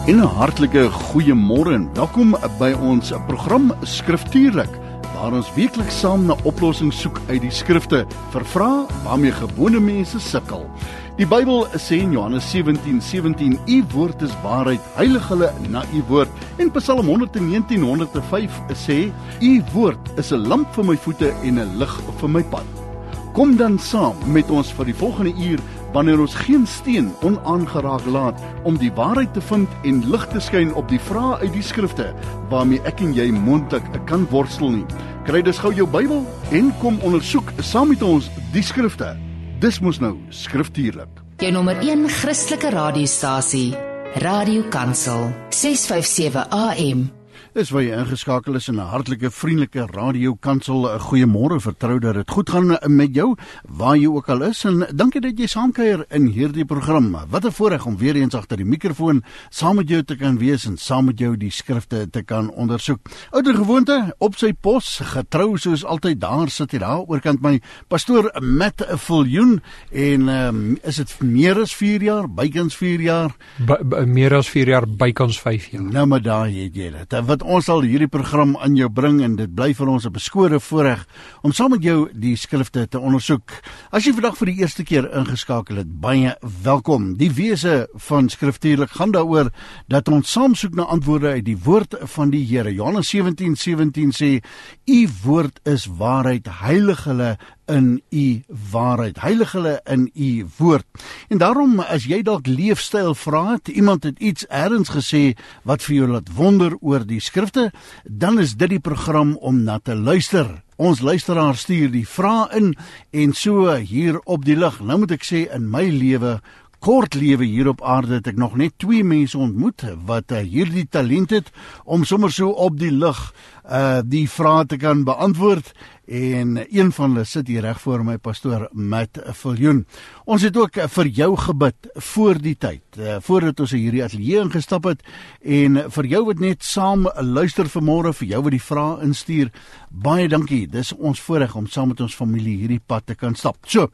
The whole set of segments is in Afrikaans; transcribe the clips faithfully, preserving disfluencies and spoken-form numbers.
En 'n hartlike goeiemôre en welkom by ons program Skriftuurlik, waar ons weekliks saam na oplossings soek uit die skrifte vir vrae waarmee gewone mense sukkel. Die Bybel sê in Johannes sewentien sewentien, U woord is waarheid, heilig hulle na U woord. En Psalm honderdnegentien honderdvyf sê, U woord is 'n lamp vir my voete en 'n lig vir my pad. Kom dan saam met ons vir die volgende uur, wanneer ons geen steen onaangeraak laat om die waarheid te vind en lig te skyn op die vrae uit die skrifte waarmee ek en jy moontlik kan worstel nie. Kry dus gou jou Bybel en kom ondersoek saam met ons die skrifte. Dis mos nou Skriftuurlik. Jou nommer een Christelike radiostasie, Radio Kansel, ses vyf sewe A M. Dis waar jy ingeskakel is in 'n hartlike, vriendelike Radio Kansel. 'n Goeiemôre, vertrou dat dit goed gaan met jou, waar jy ook al is, en dankie dat jy saamkuier in hierdie program. Wat 'n voorreg om weer eens agter die mikrofoon saam met jou te kan wees en saam met jou die skrifte te kan ondersoek. Ouer gewoonte, op sy pos, getrou soos altyd, daar sit hy daar oorkant my pastoor Matt Viljoen, en um, is dit meer as vier jaar, bykans vier jaar? By, by, meer as vier jaar, bykans vyf jaar. Nou maar daar het jy dit. Wat ons sal hierdie program aan jou bring, en dit bly vir ons 'n beskore voorreg om saam met jou die skrifte te ondersoek. As jy vandag vir die eerste keer ingeskakel het, baie welkom. Die wese van Skriftuurlik gaan daaroor dat ons saam soek na antwoorde uit die woord van die Here. Johannes sewentien sewentien sê, U woord is waarheid, heilig hulle in U waarheid, heilig hulle in U woord. En daarom, as jy dalk leefstyl vra het, iemand het iets ergens gesê wat vir jou laat wonder oor die skrifte, dan is dit die program om na te luister. Ons luisteraar stuur die vrae in, en so hier op die lig. Nou moet ek sê, in my lewe, kort lewe hier op aarde, het ek nog net twee mense ontmoet wat uh, hierdie talent het om sommer so op die lig uh, die vrae te kan beantwoord, en een van hulle sit hier reg voor my, pastoor Matt Viljoen. Ons het ook vir jou gebid voor die tyd, uh, voordat ons hierdie ateljee ingestap het, en vir jou wat net saam luister vanmôre, vir jou wat die vrae instuur, baie dankie. Dis ons voorreg om saam met ons familie hierdie pad te kan stap. So,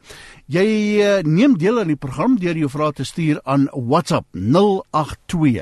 jy uh, neem deel aan die program deur jou vrae te stuur aan WhatsApp nul agt twee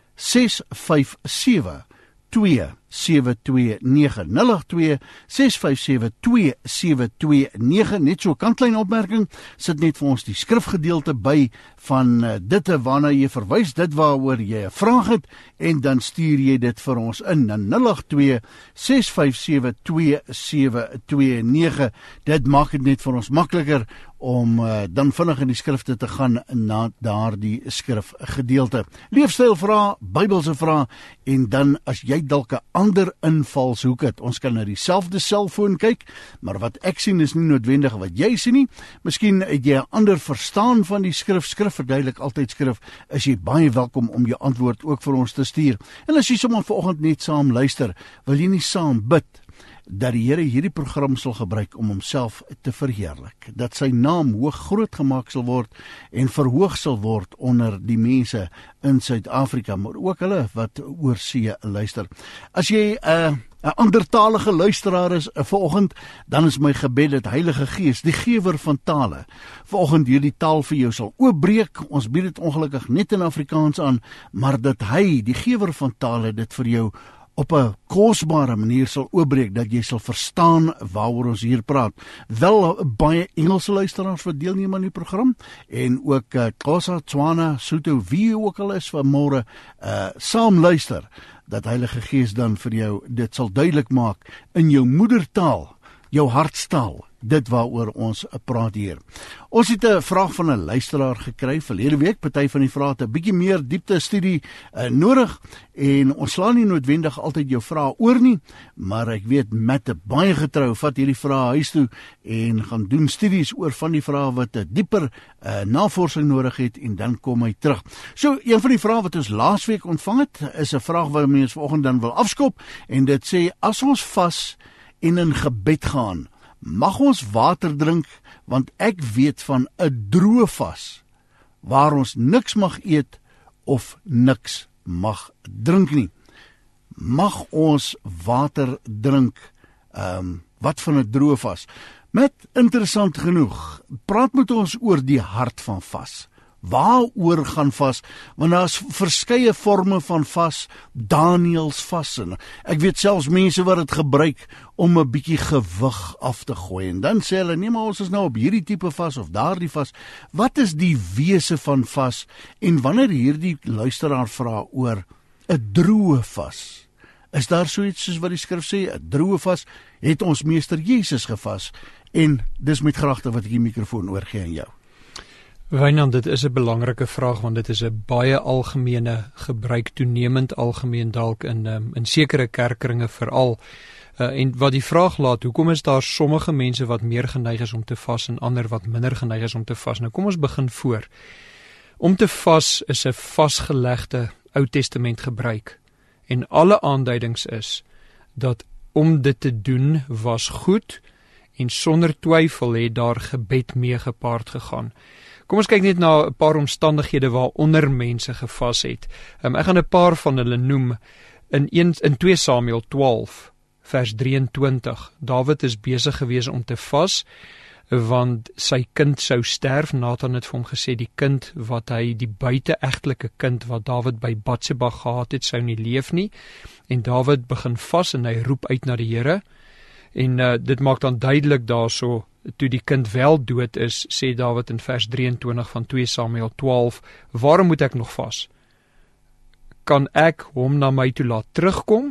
ses vyf sewe twee sewe twee nege nul agt twee ses vyf sewe twee sewe twee nege. Net so 'n kantlyn opmerking, sit net vir ons die skrifgedeelte by van uh, dit waarna jy verwys, dit waaroor jy 'n vraag het, en dan stuur jy dit vir ons in na nul agt twee ses vyf sewe twee sewe twee nege. Dit maak dit net vir ons makliker om uh, dan vinnig in die skrifte te gaan na daardie skrifgedeelte. Leefstyl vra, Bybelse vra, en dan as jy dalk 'n ander invalshoek het, ons kan na dieselfde selfoon kyk, maar wat ek sien is nie noodwendig wat jy sien nie. Miskien het jy 'n ander verstaan van die skrif, skrif verduidelik altyd skrif, is jy baie welkom om jou antwoord ook vir ons te stuur. En as jy sommer vanoggend net saam luister, wil jy nie saam bid dat die Here hierdie program sal gebruik om homself te verheerlik, dat sy naam hoog groot gemaak sal word en verhoog sal word onder die mense in Suid-Afrika, maar ook hulle wat oor see luister. As jy 'n uh, 'n andertalige luisteraar is uh, vanoggend, dan is my gebed dat Heilige Gees, die gewer van tale, vanoggend hierdie taal vir jou sal oopbreek. Ons bied dit ongelukkig net in Afrikaans aan, maar dat hy, die gewer van tale, dit vir jou op 'n kosbare manier sal oopbreek, dat jy sal verstaan waaroor ons hier praat. Wel, baie Engelse luisteraars wat deelneem aan die program, en ook uh, Xhosa, Tswana, Sotho, wie ook al is vanmôre uh, saam luister, dat Heilige Gees dan vir jou dit sal duidelik maak in jou moedertaal, jou hartstaal, dit waaroor ons praat hier. Ons het 'n vraag van 'n luisteraar gekry verlede week. Party van die vrae het 'n bietjie meer diepte studie uh, nodig, en ons slaan nie noodwendig altyd jou vrae oor nie, maar ek weet Matt baie getrou vat hierdie vrae huis toe en gaan doen studies oor van die vrae wat 'n dieper uh, navorsing nodig het, en dan kom hy terug. So, een van die vrae wat ons laasweek ontvang het, is 'n vraag waarmee ons vanoggend dan wil afskop, en dit sê, as ons vas en in gebed gaan, mag ons water drink, want ek weet van 'n droë vas waar ons niks mag eet of niks mag drink nie. Mag ons water drink? Um, wat van 'n droë vas? Met interessant genoeg, praat met ons oor die hart van vas. Waaroor gaan vas? Want daar's verskeie forme van vas, Daniels vas, en ek weet selfs mense wat dit gebruik om 'n bietjie gewig af te gooi, en dan sê hulle, nee, maar ons is nou op hierdie tipe vas of daardie vas. Wat is die wese van vas? En wanneer hierdie luisteraar vra oor 'n droë vas, is daar so iets soos wat die skrif sê, 'n droë vas, het ons meester Jesus gevas? En dis met graagte wat ek die mikrofoon oorgee aan jou. Wynand, dit is 'n belangrike vraag, want dit is 'n baie algemene gebruik, toenemend algemeen dalk in um, in sekere kerkkringe veral. Uh, en wat die vraag laat, hoekom is daar sommige mense wat meer geneig is om te vas en ander wat minder geneig is om te vas? Nou kom ons begin voor. Om te vas is 'n vasgelegde Ou Testament gebruik. En alle aanduidings is dat om dit te doen was goed, en sonder twyfel het daar gebed mee gepaard gegaan. Kom ons kyk net na 'n paar omstandighede waaronder mense gevas het. Um, ek gaan 'n paar van hulle noem. In, een, in twee Samuel twaalf, vers drieëntwintig, Dawid is besig gewees om te vas, want sy kind sou sterf. Nathan het vir hom gesê, die kind wat hy, die buite-egtelike kind wat Dawid by Batseba gehad het, sou nie leef nie. En Dawid begin vas en hy roep uit na die Here. En uh, dit maak dan duidelik daarso, toe die kind wel dood is, sê Dawid in vers drieëntwintig van twee Samuel twaalf, waarom moet ek nog vas? Kan ek hom na my toe laat terugkom?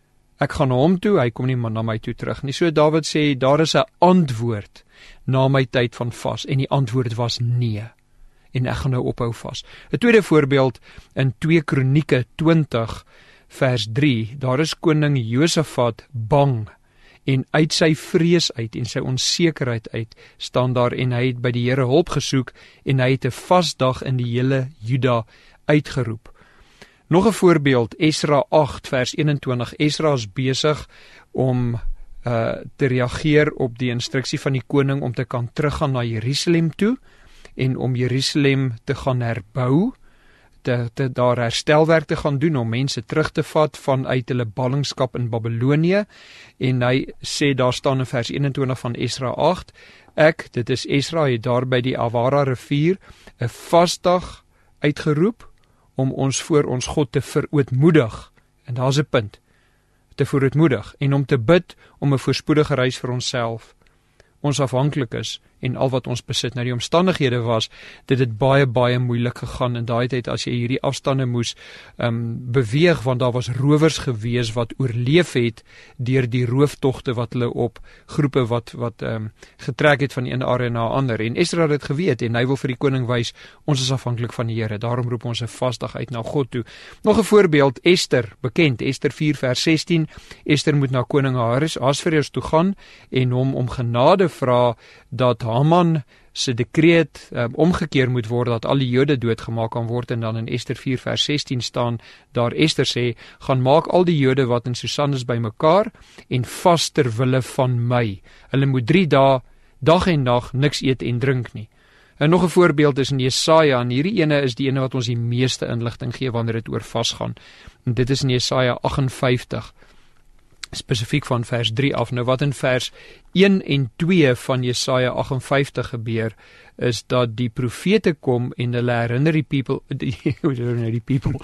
Ek gaan na hom toe, hy kom nie maar na my toe terug nie. So Dawid sê, daar is 'n antwoord na my tyd van vas, en die antwoord was nee. En ek gaan nou ophou vas. 'n Tweede voorbeeld in twee Kronieke twintig vers drie, daar is koning Josafat bang, en uit sy vrees uit en sy onsekerheid uit staan daar, en hy het by die Here hulp gesoek, en hy het 'n vasdag in die hele Juda uitgeroep. Nog 'n voorbeeld, Esra agt vers eenentwintig, Esra is besig om uh, te reageer op die instruksie van die koning om te kan teruggaan na Jerusalem toe, en om Jerusalem te gaan herbou, te, te daar herstelwerk te gaan doen, om mense terug te vat vanuit hulle ballingskap in Babylonië, en hy sê, daar staan in vers eenentwintig van Esra agt, ek, dit is Esra, het daar by die Awara rivier 'n vasdag uitgeroep, om ons voor ons God te verootmoedig, en daar is 'n punt, te verootmoedig, en om te bid om 'n voorspoedige reis vir onsself, ons afhanklik is, en al wat ons besit. Nou die omstandighede was, dit het baie, baie moeilik gegaan, in daai tyd as jy hierdie afstande moes um, beweeg, want daar was rowers gewees wat oorleef het, deur die rooftogte wat hulle op groepe wat, wat um, getrek het van die ene area na 'n ander, en Esra het dit geweet, en hy wil vir die koning wys, ons is afhanklik van die Here, daarom roep ons 'n vasdag uit na God toe. Nog 'n voorbeeld, Ester, bekend, Ester vier vers sestien, Ester moet na koning Ahasveros toe gaan, en hom om genade vra, dat Haman se dekreet um, omgekeer moet word, dat al die Jode doodgemaak kan word, en dan in Ester vier vers sestien staan, daar Ester sê, gaan maak al die Jode wat in Susan is by mekaar, en vas ter wille van my. Hulle moet drie dae, dag en nag, niks eet en drink nie. En nog 'n voorbeeld is in Jesaja, en hierdie ene is die ene wat ons die meeste inligting gee wanneer dit oor vas gaan. En dit is in Jesaja agt en vyftig, spesifiek van vers drie af. Nou wat in vers een en twee van Jesaja agt en vyftig gebeur, is dat die profete kom en hulle herinner die people, die, die people,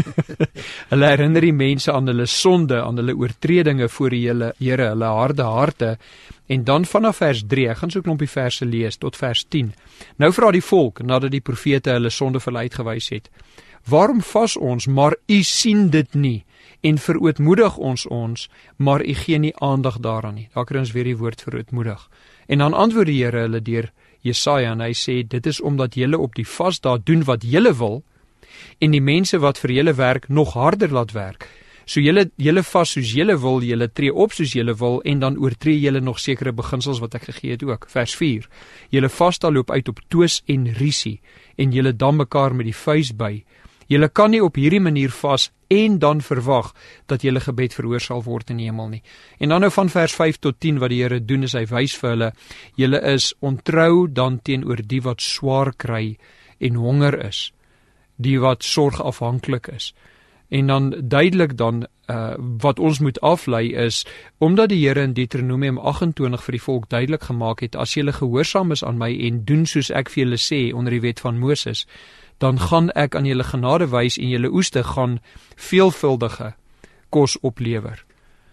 hulle herinner die mense aan hulle sonde, aan hulle oortredinge voor die Here, hulle harde harte, en dan vanaf vers drie, ek gaan so 'n klompie verse lees, tot vers tien. Nou vra die volk, nadat die profete hulle sonde vir hulle uitgewys het, waarom vas ons, maar u sien dit nie, en verootmoedig ons ons, maar u gee nie aandag daaraan nie. Daar kry ons weer die woord verootmoedig. En dan antwoord die Here hulle deur Jesaja, en hy sê, dit is omdat julle op die vasdae doen wat julle wil, en die mense wat vir julle werk, nog harder laat werk. So julle, julle vas soos julle wil, julle tree op soos julle wil, en dan oortree julle nog sekere beginsels wat ek gegee het ook. Vers vier, julle vasdae loop uit op twis en risie, en julle dam mekaar met die vuis by. Julle kan nie op hierdie manier vas en dan verwag dat julle gebed verhoor sal word in die hemel nie. En dan nou van vers vyf tot tien wat die Here doen, is hy wys vir hulle, julle is ontrou dan teenoor die wat swaar kry en honger is, die wat sorgafhanklik is. En dan duidelik dan uh, wat ons moet aflei is, omdat die Here in Deuteronomium agt en twintig vir die volk duidelik gemaak het, as julle gehoorsaam is aan my en doen soos ek vir julle sê onder die wet van Moses, dan gaan ek aan julle genade wys en julle oeste gaan veelvuldige kos oplewer.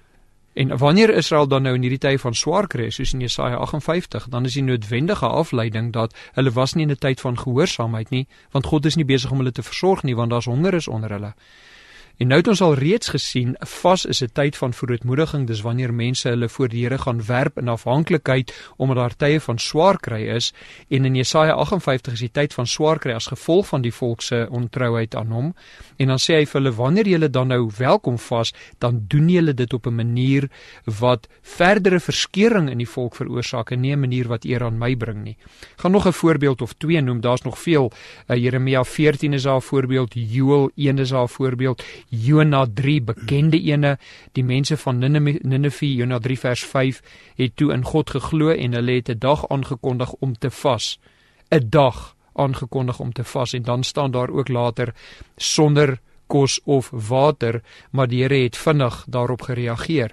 En wanneer Israel dan nou in hierdie tye van swaar kry, soos in Jesaja agt en vyftig, dan is die noodwendige afleiding dat hulle was nie in 'n tyd van gehoorsaamheid nie, want God is nie besig om hulle te versorg nie, want daar's honger is onder hulle. En nou het ons al reeds gesien, vas is 'n tyd van verootmoediging, dis wanneer mense hulle voor die Here gaan werp in afhanklikheid, omdat daar tye van swaar kry is, en in Jesaja agt en vyftig is die tyd van swaar kry as gevolg van die volk se ontrouheid aan hom, en dan sê hy vir hulle, wanneer julle dan nou welkom vas, dan doen julle dit op 'n manier wat verdere verskeuring in die volk veroorsaak, en nie 'n manier wat eer aan my bring nie. Ek gaan nog 'n voorbeeld of twee noem, daar's nog veel, uh, Jeremia veertien is daar 'n voorbeeld, Joël een is daar 'n voorbeeld, Jona drie, bekende ene, die mense van Nineve, Jona drie vers vyf, het toe in God geglo en hulle het 'n dag aangekondig om te vas. 'n Dag aangekondig om te vas, en dan staan daar ook later, sonder kos of water, maar die Here het vinnig daarop gereageer.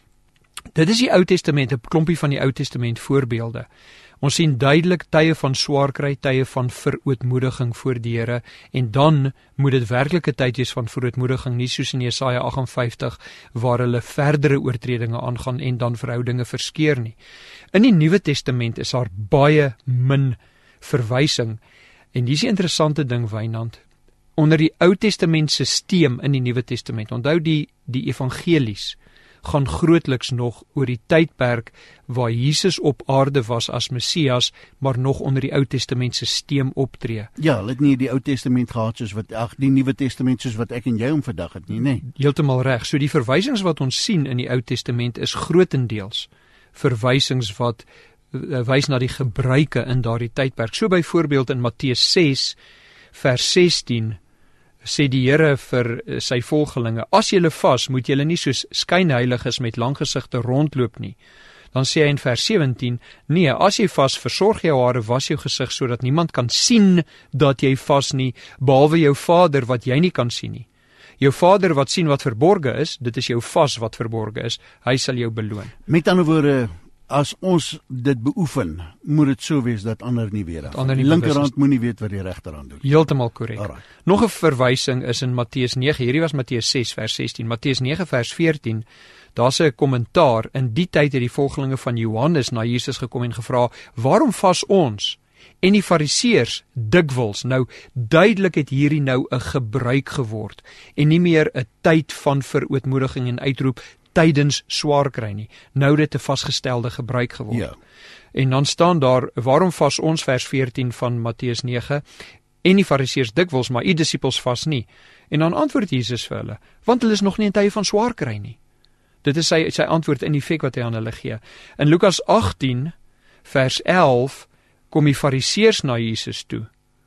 Dit is die Ou Testament, 'n klompie van die Ou Testament voorbeelde. Ons sien duidelik tye van swaar kry, tye van verootmoediging voor die Here, en dan moet dit werklike tyd wees van verootmoediging, nie soos in Jesaja agt en vyftig, waar hulle verdere oortredinge aangaan en dan verhoudinge verskeur nie. In die Nuwe Testament is daar baie min verwysing, en dis 'n interessante ding, Wynand. Onder die Ou Testament sisteem in die Nuwe Testament, onthou die, die evangelies, gaan grootliks nog oor die tydperk waar Jesus op aarde was as Messias, maar nog onder die Ou Testament sisteem optree. Ja, hulle het nie die Ou Testament gehad soos wat, ag, die Nuwe Testament soos wat ek en jy hom vandag het nie, nee. Heeltemal reg. So die verwysings wat ons sien in die Ou Testament is grootendeels verwysings wat uh, wys na die gebruike in daardie tydperk. So byvoorbeeld in Matteus ses vers sestien sê die Here vir sy volgelinge, as julle vas, moet julle nie soos skynheiliges met lang gesigte rondloop nie. Dan sê hy in vers sewentien, nee, as jy vas, versorg jou hare, was jou gesig, sodat niemand kan sien dat jy vas nie, behalwe jou Vader wat jy nie kan sien nie. Jou Vader wat sien wat verborge is, dit is jou vas wat verborge is, hy sal jou beloon. Met ander woorde, as ons dit beoefen, moet dit so wees dat ander nie weet. Die linkerhand moet nie weet wat die regterhand doen. Heeltemal korrek. Alright. Nog 'n verwysing is in Matteus nege, hierdie was Matteus ses vers sestien, Matteus nege vers veertien, daar's 'n kommentaar, in die tyd het die volgelinge van Johannes na Jesus gekom en gevra, waarom vas ons? En die fariseërs dikwels, nou duidelik het hierdie nou 'n gebruik geword, en nie meer 'n tyd van verootmoediging en uitroep, tydens swaar kry nie, nou dit 'n vasgestelde gebruik geword. Ja. En dan staan daar, waarom vas ons, vers veertien van Matteus nege, en die fariseërs dikwels, maar u disippels vas nie. En dan antwoord Jesus vir hulle, want hulle is nog nie in tye van swaar kry nie. Dit is sy, sy antwoord in die fek wat hy aan hulle gee. In Lukas agtien, vers elf, kom die fariseërs na Jesus toe,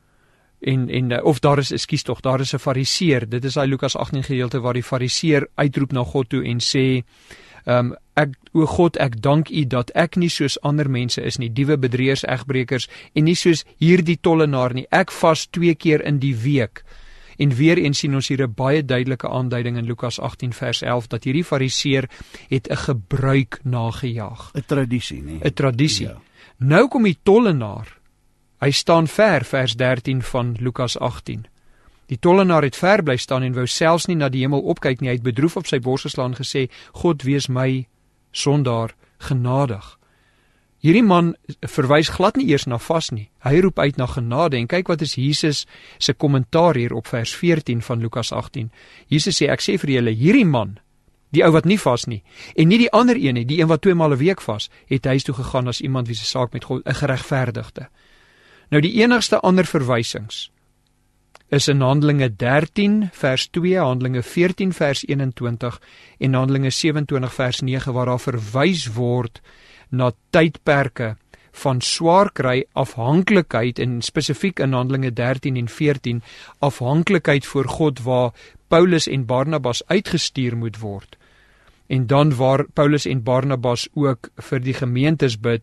en, en of daar is, ekskuus tog, daar is 'n fariseer, dit is hy Lukas agtien gedeelte waar die fariseer uitroep na God toe en sê, um, ek, o God, ek dank u dat ek nie soos ander mense is nie, diewe, bedrieërs, egbrekers, en nie soos hierdie tollenaar nie, ek vas twee keer in die week. En weer eens sien ons hier 'n baie duidelike aanduiding in Lukas agtien vers elf, dat hierdie fariseer het 'n gebruik nagejaag. 'n Tradisie, nie? 'n Tradisie. Ja. Nou kom die tollenaar, hy staan ver, vers dertien van Lukas agtien. Die tollenaar het ver bly staan en wou selfs nie na die hemel opkyk nie, hy het bedroef op sy bors geslaan en gesê, God wees my sondaar genadig. Hierdie man verwys glad nie eers na vas nie, hy roep uit na genade, en kyk wat is Jesus se kommentaar hier op vers veertien van Lukas agtien. Jesus sê, ek sê vir julle, hierdie man, die ou wat nie vas nie, en nie die ander een nie, die een wat twee maal 'n week vas, het huis toe gegaan as iemand wie se saak met God 'n geregverdigde. Nou die enigste ander verwysings is in Handelinge dertien vers twee, Handelinge veertien vers eenentwintig en Handelinge sewenentwintig vers nege, waar daar verwys word na tydperke van swaar kry, afhanklikheid, en spesifiek in Handelinge dertien en veertien, afhanklikheid voor God waar Paulus en Barnabas uitgestuur moet word. En dan waar Paulus en Barnabas ook vir die gemeentes bid,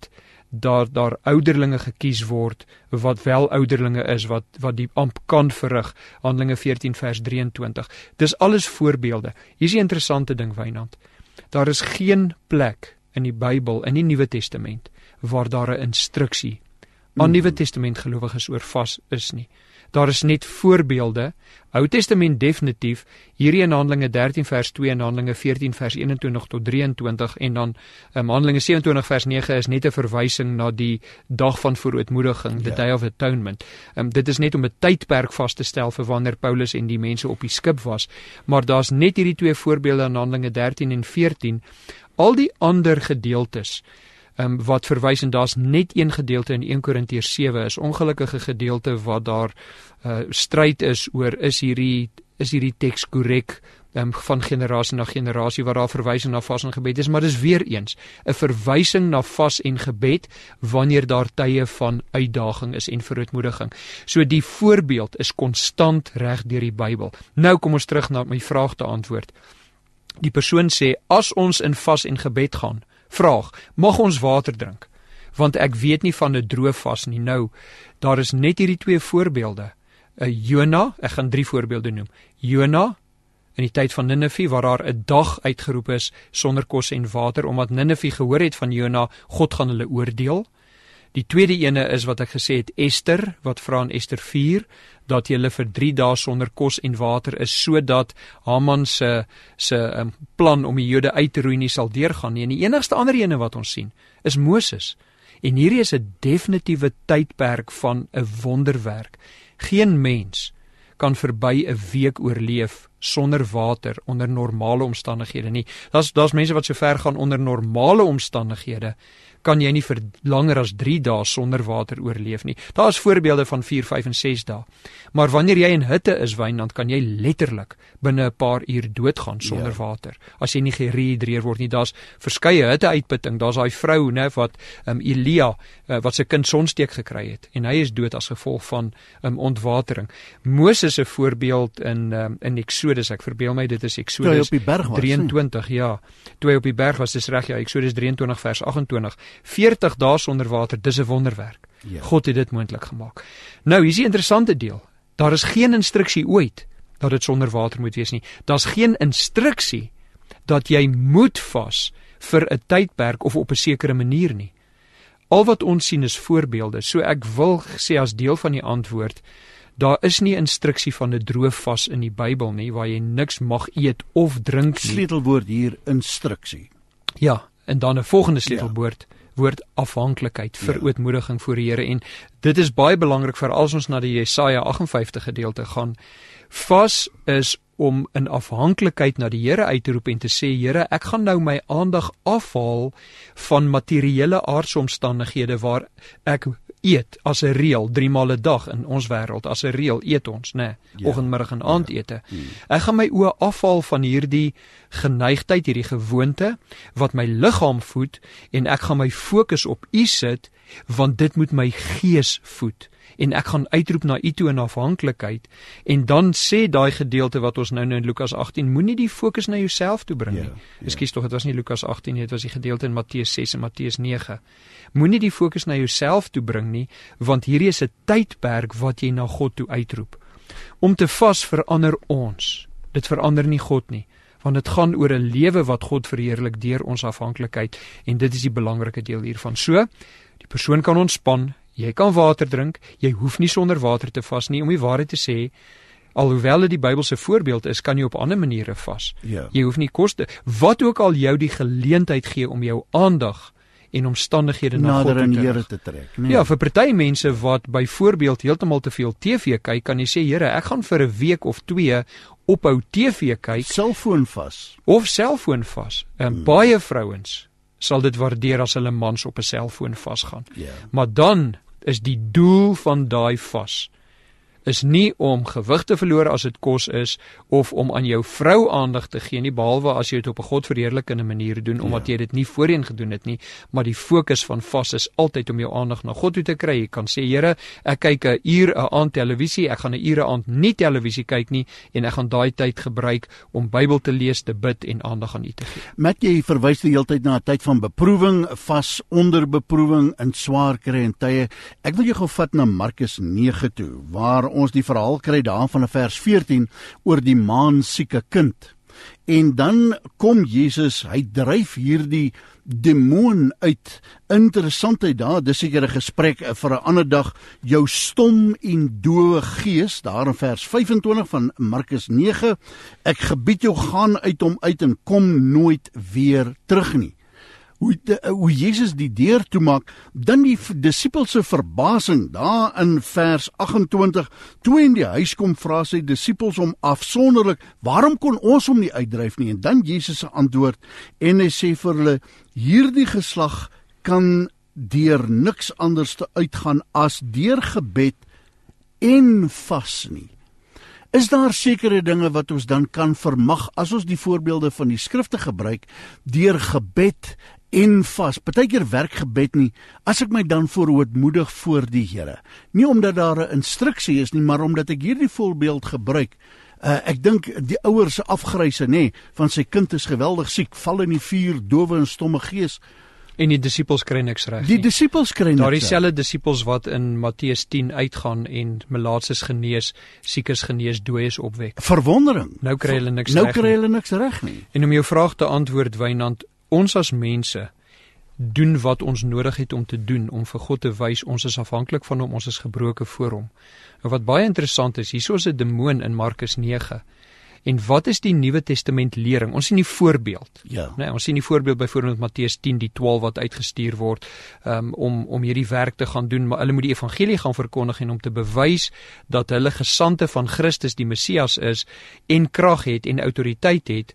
daar daar ouderlinge gekies word wat wel ouderlinge is, wat wat die amp kan verrig. Handelinge veertien vers drieëntwintig. Dis alles voorbeelde. Hier is die interessante ding, Wynand. Daar is geen plek in die Bybel, in die Nuwe Testament, waar daar 'n instruksie aan Nuwe Testament gelowiges oor vas is nie. Daar is net voorbeelde, Ou Testament definitief, hierdie in Handelinge dertien vers twee en Handelinge veertien vers eenentwintig tot drieëntwintig en dan um, Handelinge sewenentwintig vers nege is net 'n verwysing na die dag van verootmoediging, the ja. Day of Atonement. Um, dit is net om 'n tydperk vas te stel vir wanneer Paulus en die mense op die skip was, maar daar's net hierdie twee voorbeelde in Handelinge dertien en veertien. Al die ander gedeeltes Um, wat verwys en daar's net een gedeelte in een Korintiërs sewe, is ongelukkige gedeelte wat daar uh, stryd is oor is hierdie is hierdie teks korrek um, van generasie na generasie waar daar verwysing na vas en gebed is, maar dis weer eens 'n verwysing na vas en gebed wanneer daar tye van uitdaging is en verootmoediging. So die voorbeeld is konstant reg deur die Bybel. Nou kom ons terug na my vraag te antwoord. Die persoon sê, as ons in vas en gebed gaan, vraag, mag ons water drink? Want ek weet nie van 'n droë vas nie. Nou, daar is net hierdie twee voorbeelde. 'n Jona, ek gaan drie voorbeelde noem. Jona, in die tyd van Ninive, waar daar 'n dag uitgeroep is, sonder kos en water, omdat Ninive gehoor het van Jona, God gaan hulle oordeel. Die tweede ene is wat ek gesê het, Ester, wat vra in Ester vier, dat julle vir drie dae sonder kos en water is, sodat Haman se se um, plan om die Jode uit te roei nie sal deurgaan nie. En die enigste ander ene wat ons sien, is Moses. En hierdie is 'n definitiewe tydperk van 'n wonderwerk. Geen mens kan verby 'n week oorleef sonder water onder normale omstandighede nie. Daar's daar's mense wat so ver gaan onder normale omstandighede kan jy nie vir langer as drie dae sonder water oorleef nie. Daar is voorbeelde van vier, vyf en ses dae. Maar wanneer jy in hitte is, Wynand, kan jy letterlik binne 'n paar uur doodgaan sonder ja. water. As jy nie gerehidreer word nie, daar's verskeie hitteuitputting. Daar's daai vrou, né, wat um, Elia uh, wat sy kind sonsteek gekry het en hy is dood as gevolg van um, ontwatering. Moses se voorbeeld in um, in Exodus, ek verbeel my dit is Exodus drieëntwintig, ja. Toe hy op die berg was, dis reg ja, Exodus drieëntwintig vers agt-en-twintig. veertig dae sonder water, dis 'n wonderwerk. Ja. God het dit moontlik gemaak. Nou, hier is die interessante deel. Daar is geen instruksie ooit dat dit sonder water moet wees nie. Daar's geen instruksie dat jy moet vas vir 'n tydperk of op 'n sekere manier nie. Al wat ons sien is voorbeelde. So ek wil sê as deel van die antwoord, daar is nie instruksie van 'n droë vas in die Bybel nie, waar jy niks mag eet of drink nie. Sleutelwoord hier, instruksie. Ja, en dan 'n volgende sleutelwoord, ja. woord afhanklikheid, verootmoediging voor die Here. En dit is baie belangrik vir as ons na die Jesaja agt en vyftig gedeelte gaan. Vas is om in afhanklikheid na die Here uit te roep en te sê, Here, ek gaan nou my aandag afhaal van materiële aardse omstandighede waar ek eet as 'n reël, drie maal 'n dag in ons wêreld, as 'n reël eet ons, né, ja. oggend, middag en aandete. Ja. Ek gaan my oë afhaal van hierdie geneigtheid, hierdie gewoonte, wat my liggaam voed, en ek gaan my fokus op U sit, want dit moet my gees voed. En ek gaan uitroep na U toe in afhanklikheid, en dan sê daai gedeelte wat ons nou nou in Lukas agttien, moenie die fokus na jouself toe bring nie. Yeah, yeah. Ekskuus tog, dit was nie Lukas agttien nie, dit was die gedeelte in Matteus ses en Matteus nege. Moenie die fokus na jouself toe bring nie, want hierdie is 'n tydperk wat jy na God toe uitroep. Om te vas verander ons, dit verander nie God nie, want dit gaan oor 'n lewe wat God verheerlik deur ons afhanklikheid, en dit is die belangrike deel hiervan. So, die persoon kan ontspan, jy kan water drink, jy hoef nie sonder water te vas nie, om die waarheid te sê, alhoewel dit die Bybelse voorbeeld is, kan jy op ander maniere vas. Ja. Jy hoef nie koste, wat ook al jou die geleentheid gee om jou aandag en omstandighede na God toe te, Here te trek. Nee. Ja, vir party mense wat byvoorbeeld heeltemal te veel T V kyk, kan jy sê, Here, ek gaan vir 'n week of twee ophou T V kyk, selfoon vas of selfoon vas. En hmm. baie vrouens sal dit waardeer as hulle mans op 'n selfoon vasgaan. Yeah. Maar dan is die doel van daai vas is nie om gewig te verloor as dit kos is, of om aan jou vrou aandag te gee nie, behalwe as jy dit op 'n godverheerlikende manier doen, omdat ja. jy dit nie voorheen gedoen het nie, maar die fokus van vas is altyd om jou aandag na God toe te kry. Jy kan sê, Here, ek kyk 'n uur 'n aand televisie, ek gaan 'n uur 'n aand nie televisie kyk nie, en ek gaan daai tyd gebruik om Bybel te lees, te bid en aandag aan U te gee. Met jy verwys die hele tyd na 'n tyd van beproewing, vas onder beproewing, in swaar kry en tye. Ek wil jou gou vat na Markus nege toe, waar ons die verhaal kry daar van vers veertien oor die maansieke kind. En dan kom Jesus, hy dryf hierdie demoon uit. Interessantheid daar, dis seker 'n gesprek vir 'n ander dag. Jou stom en doewe gees, daar in vers vyf-en-twintig van Markus nege, ek gebied jou, gaan uit hom uit en kom nooit weer terug nie. Hoe, de, hoe Jesus die deur toemaak, dan die disippels se verbasing, daar in vers agt-en-twintig, toe in die huis kom, vra sy disippels om afsonderlik, waarom kon ons hom nie uitdryf nie? En dan Jesus se antwoord, en hy sê vir hulle, hierdie geslag kan deur niks anders te uitgaan as deur gebed en vas nie. Is daar sekere dinge wat ons dan kan vermag, as ons die voorbeelde van die skrifte gebruik, deur gebed en vas? Partykeer werk gebed nie, as ek my dan verootmoedig voor die Here. Nie omdat daar 'n instruksie is nie, maar omdat ek hierdie voorbeeld gebruik. Uh, ek dink die ouers se afgryse, nê, van sy kind is geweldig siek, val in die vuur, dowe en stomme gees. En die disippels kry niks reg nie. Die disippels kry niks. Daar dieselfde disippels wat in Matteus tien uitgaan en melaatses genees, siekes genees, dooies opwek. Verwondering. Nou kry hulle niks nou reg. Nou kry hulle niks reg nie. En om jou vraag te antwoord, Wynand, ons as mense doen wat ons nodig het om te doen, om vir God te wys, ons is afhanklik van hom, ons is gebroken voor hom. En wat baie interessant is, hierso is 'n demoon in Markus nege. En wat is die Nuwe Testament lering? Ons sien die voorbeeld. Ja. Nee, ons sien die voorbeeld byvoorbeeld Matteus tien, die twaalf wat uitgestuur word um, om om hierdie werk te gaan doen, maar hulle moet die evangelie gaan verkondig en om te bewys dat hulle gesandte van Christus die Messias is en krag het en autoriteit het,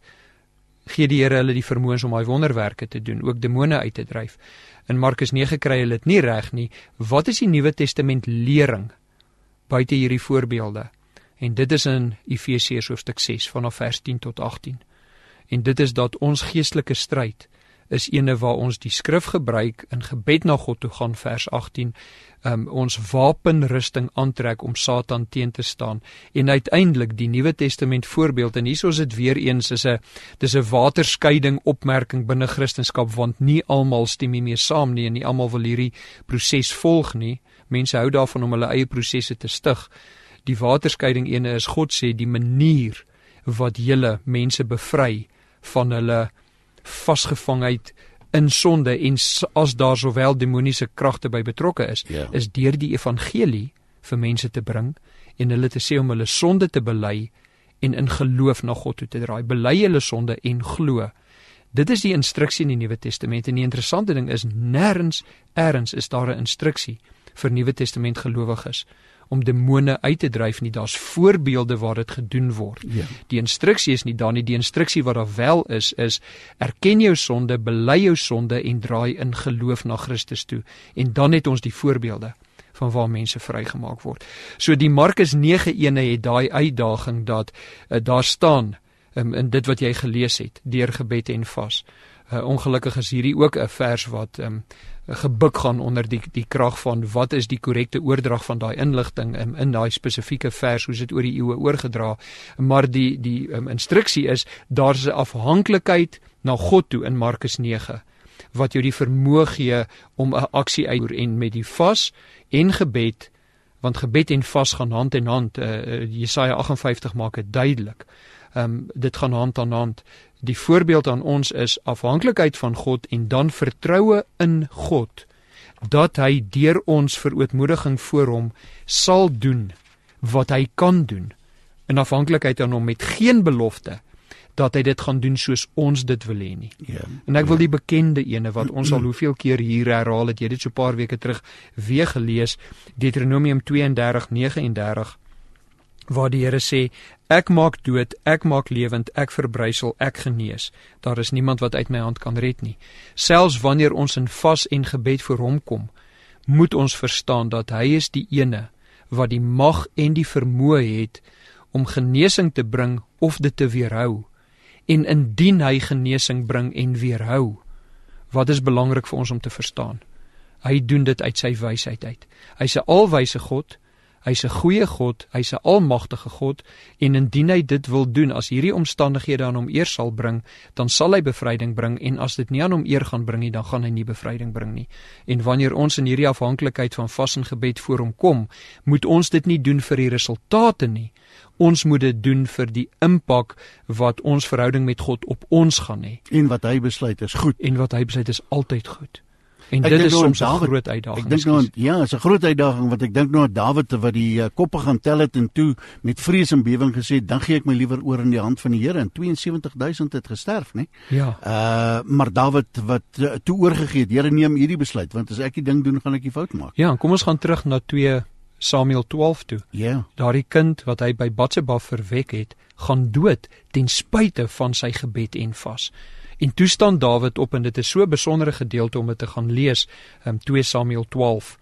gee die Here hulle die vermoëns om daai wonderwerke te doen, ook demone uit te dryf. In Markus nege kry hulle dit nie reg nie. Wat is die Nuwe Testament lering buite hierdie voorbeelde? En dit is in Efesiërs hoofstuk ses vanaf vers tien tot agttien. En dit is dat ons geestelike stryd is ene waar ons die skrif gebruik in gebed na God toe gaan, vers agttien, um, ons wapenrusting aantrek om Satan teen te staan. En uiteindelik die Nuwe Testament voorbeeld, en hierso is dit weer eens, is 'n dis 'n waterskeiding opmerking binne Christendom, want nie almal stem hiermee saam nie en nie almal wil hierdie proses volg nie. Mense hou daarvan om hulle eie prosesse te stig. Die waterskeiding ene is, God sê, die manier wat julle mense bevry van hulle vasgevangheid in sonde, en as daar sowel demoniese kragte by betrokke is, yeah. is deur die evangelie vir mense te bring, en hulle te sê om hulle sonde te bely, en in geloof na God toe te draai. Bely hulle sonde en glo. Dit is die instruksie in die Nuwe Testament, en die interessante ding is, nêrens, ergens is daar 'n instruksie vir Nuwe Testament gelowiges om demone uit te dryf nie. Daar's voorbeelde waar dit gedoen word. Ja. Die instruksie is nie daar nie. Die instruksie wat daar wel is, is erken jou sonde, bely jou sonde en draai in geloof na Christus toe. En dan het ons die voorbeelde van waar mense vrygemaak word. So die Markus nege ene het daai uitdaging dat uh, daar staan um, in dit wat jy gelees het, deur gebed en vas. Uh, ongelukkig is hierdie ook 'n vers wat um, gebuk gaan onder die die krag van wat is die korrekte oordrag van daai inligting um, in daai spesifieke vers, hoe is dit oor die eeue oorgedra, maar die die um, instruksie is, daar's 'n afhanklikheid na God toe in Markus nege, wat jou die vermoë gee om 'n aksie uit te voer, en met die vas en gebed, want gebed en vas gaan hand in hand, uh, Jesaja agt en vyftig maak dit duidelik, um, dit gaan hand aan hand. Die voorbeeld aan ons is afhanklikheid van God en dan vertroue in God, dat hy deur ons verootmoediging voor hom sal doen wat hy kan doen, in afhanklikheid aan hom, met geen belofte dat hy dit gaan doen soos ons dit wil hê nie. Yeah. En ek wil die bekende ene wat ons al hoeveel keer hier herhaal het, jy het dit so 'n paar weke terug weer gelees, Deuteronomium twee en dertig nege en dertig, waar die Here sê, ek maak dood, ek maak lewend, ek verbrysel, ek genees. Daar is niemand wat uit my hand kan red nie. Selfs wanneer ons in vas en gebed voor hom kom, moet ons verstaan dat hy is die ene wat die mag en die vermoë het om genesing te bring of dit te weerhou. En indien hy genesing bring en weerhou, wat is belangrik vir ons om te verstaan? Hy doen dit uit sy wysheid uit. Hy's 'n alwyse God, hy's 'n goeie God, hy's 'n almagtige God, en indien hy dit wil doen, as hierdie omstandighede aan hom eer sal bring, dan sal hy bevryding bring, en as dit nie aan hom eer gaan bring nie, dan gaan hy nie bevryding bring nie. En wanneer ons in hierdie afhanklikheid van vas en gebed voor hom kom, moet ons dit nie doen vir die resultate nie. Ons moet dit doen vir die impak wat ons verhouding met God op ons gaan hê. En wat hy besluit is goed. En wat hy besluit is altyd goed. En Ek dit dink is nou aan soms 'n Dawid. groot uitdaging. Ek dink nou aan, ja, is 'n groot uitdaging, want ek dink nou aan Dawid wat die uh, koppe gaan tel het en toe met vrees en bewering gesê, dan gee ek my liewer oor in die hand van die Here, en twee en sewentig duisend het gesterf, né? Ja. Uh, maar Dawid wat uh, toe oorgegee het, Here, neem hierdie besluit, want as ek die ding doen, gaan ek die fout maak. Ja, kom ons gaan terug na twee Samuel twaalf toe. Ja. Daardie kind wat hy by Batseba verwek het, gaan dood ten spyte van sy gebed en vas. En toe staan Dawid op, en dit is so 'n besondere gedeelte om dit te gaan lees, um, twee Samuel twaalf.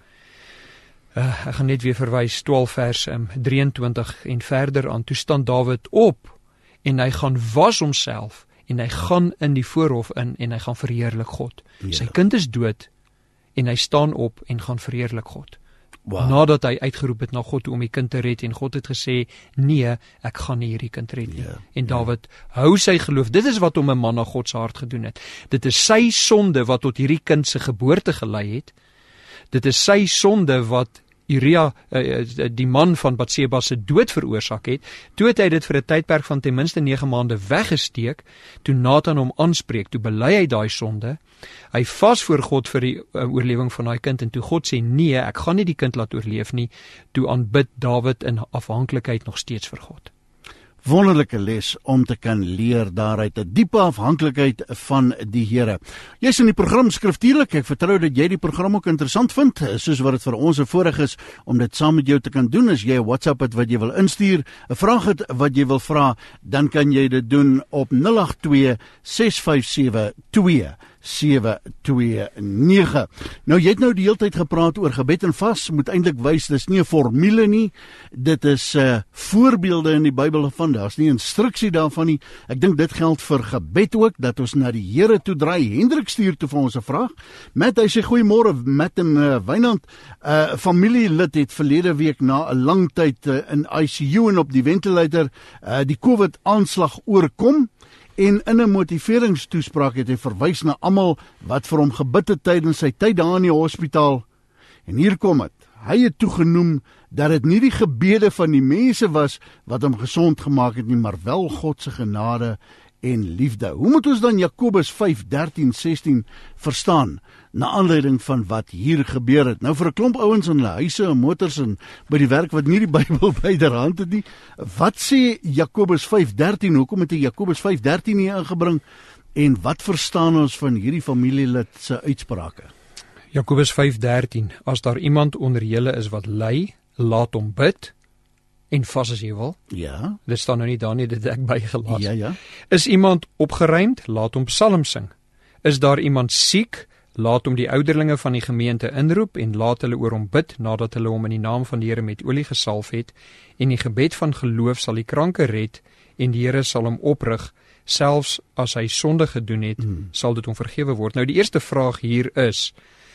Uh, ek gaan net weer verwys, twaalf vers um, drieëntwintig en verder aan. Toe staan Dawid op, en hy gaan was homself, en hy gaan in die voorhof in, en hy gaan verheerlik God. Ja. Sy kind is dood, en hy staan op en gaan verheerlik God. Wow. Nadat hy uitgeroep het na God toe om die kind te red, en God het gesê, nee, ek gaan nie hierdie kind red nie. Ja, En Dawid hou sy geloof. Dit is wat hom 'n man na God se hart gedoen het. Dit is sy sonde wat tot hierdie kind se geboorte gelei het. Dit is sy sonde wat Uria, uh, die man van Batseba se dood veroorsaak het. Toe het hy dit vir 'n tydperk van ten minste nege maande weggesteek. Toe Nathan hom aanspreek, toe bely hy daai sonde. Hy vas voor God vir die uh, oorlewing van daai kind, en toe God sê, nee, ek gaan nie die kind laat oorleef nie, toe aanbid Dawid in afhanklikheid nog steeds vir God. Wonderlike les om te kan leer daaruit, 'n diepe afhanklikheid van die Here. Jy's in die program Skriftuurlik. Ek vertrou dat jy die program ook interessant vind, soos wat dit vir ons 'n voorreg is om dit saam met jou te kan doen. As jy 'n WhatsApp het wat jy wil instuur, 'n vraag het wat jy wil vra, dan kan jy dit doen op nul agt twee ses vyf sewe twee sewe twee nege. Nou jy het nou die hele tyd gepraat oor gebed en vas, moet eintlik wys dis nie 'n formule nie. Dit is 'n uh, voorbeelde in die Bybel van, daar's nie instruksie daarvan nie. Ek dink dit geld vir gebed ook, dat ons na die Here toe draai. Hendrik stuur toe vir ons 'n vraag. Matt, hy sê goeiemôre, Matt in uh, Wynand. 'n uh, Familielid het verlede week na 'n lang tyd uh, in I C U en op die ventilator uh, die COVID aanslag oorkom. En in 'n motiveringstoespraak het hy verwys na almal wat vir hom gebid het tydens sy tyd daar in die hospitaal. En hier kom dit. Hy het toegenoem dat dit nie die gebede van die mense was wat hom gesond gemaak het nie, maar wel God se genade en liefde. Hoe moet ons dan Jakobus vyf dertien sestien verstaan, na aanleiding van wat hier gebeur het? Nou vir 'n klomp ouens in hulle huise en motors en by die werk wat nie die Bybel byderhand het nie, wat sê Jakobus vyf dertien? Hoekom het hy Jakobus vyf dertien hier ingebring? En wat verstaan ons van hierdie familielid se uitsprake? Jakobus vyf dertien, as daar iemand onder julle is wat ly, laat hom bid, en vas as jy wil. Ja. Dit staan nou nie daar nie, dit het ek bygelaat. Ja, ja. Is iemand opgeruimd, laat hom psalms sing. Is daar iemand siek, laat hom die ouderlinge van die gemeente inroep, en laat hulle oor hom bid, nadat hulle hom in die naam van die Here met olie gesalf het, en die gebed van geloof sal die kranke red, en die Here sal hom oprig, selfs as hy sonde gedoen het, hmm. sal dit hom vergewe word. Nou die eerste vraag hier is,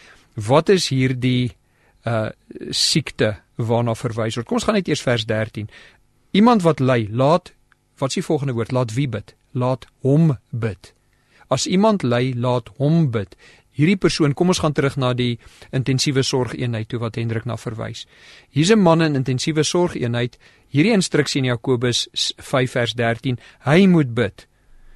wat is hier die uh, siekte waarna verwys word? Kom ons gaan net eers vers dertien. Iemand wat ly, laat, wat is die volgende woord? Laat wie bid? Laat hom bid. As iemand ly, laat hom bid. Hierdie persoon, kom ons gaan terug na die intensiewe sorgeenheid toe wat Hendrik na verwys. Hier's 'n man in intensiewe sorgeenheid, hierdie instruksie in Jakobus vyf vers dertien, hy moet bid.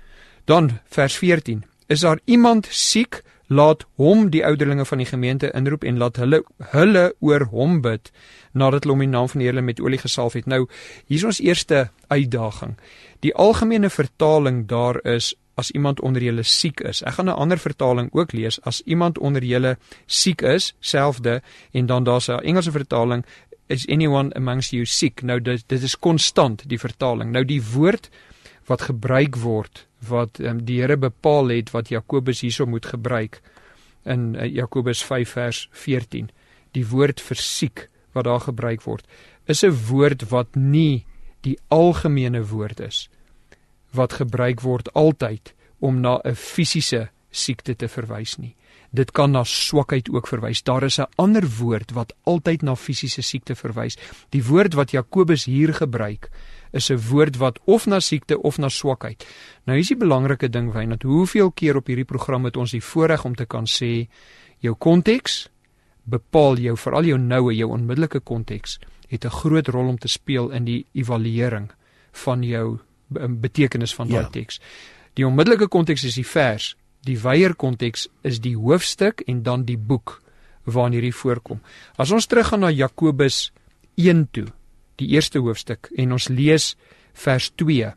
Dan vers veertien, is daar iemand siek, laat hom die ouderlinge van die gemeente inroep en laat hulle hulle oor hom bid, nadat hulle hom in die naam van die Here met olie gesalf het. Nou, hier is ons eerste uitdaging. Die algemene vertaling daar is, as iemand onder julle siek is. Ek gaan 'n ander vertaling ook lees, as iemand onder julle siek is, selfde, en dan daar's 'n Engelse vertaling, is anyone amongst you sick. Nou, dit, dit is konstant, die vertaling. Nou, die woord wat gebruik word, wat um, die Here bepaal het, wat Jakobus hierso moet gebruik, in uh, Jakobus vyf vers veertien, die woord vir siek, wat daar gebruik word, is 'n woord wat nie die algemene woord is, wat gebruik word altyd om na 'n fisiese siekte te verwys nie. Dit kan na swakheid ook verwys. Daar is 'n ander woord wat altyd na fisiese siekte verwys. Die woord wat Jakobus hier gebruik, is 'n woord wat of na siekte of na swakheid. Nou hier is die belangrike ding, Wynand, hoeveel keer op hierdie program het ons die voorreg om te kan sê, jou konteks bepaal jou, veral jou noue, jou onmiddellike konteks, het 'n groot rol om te speel in die evaluering van jou betekenis van daai Ja. teks. Die onmiddellike konteks is die vers, die wyeer konteks is die hoofstuk en dan die boek waarin hierdie voorkom. As ons teruggaan na Jakobus een toe, die eerste hoofstuk, en ons lees vers twee.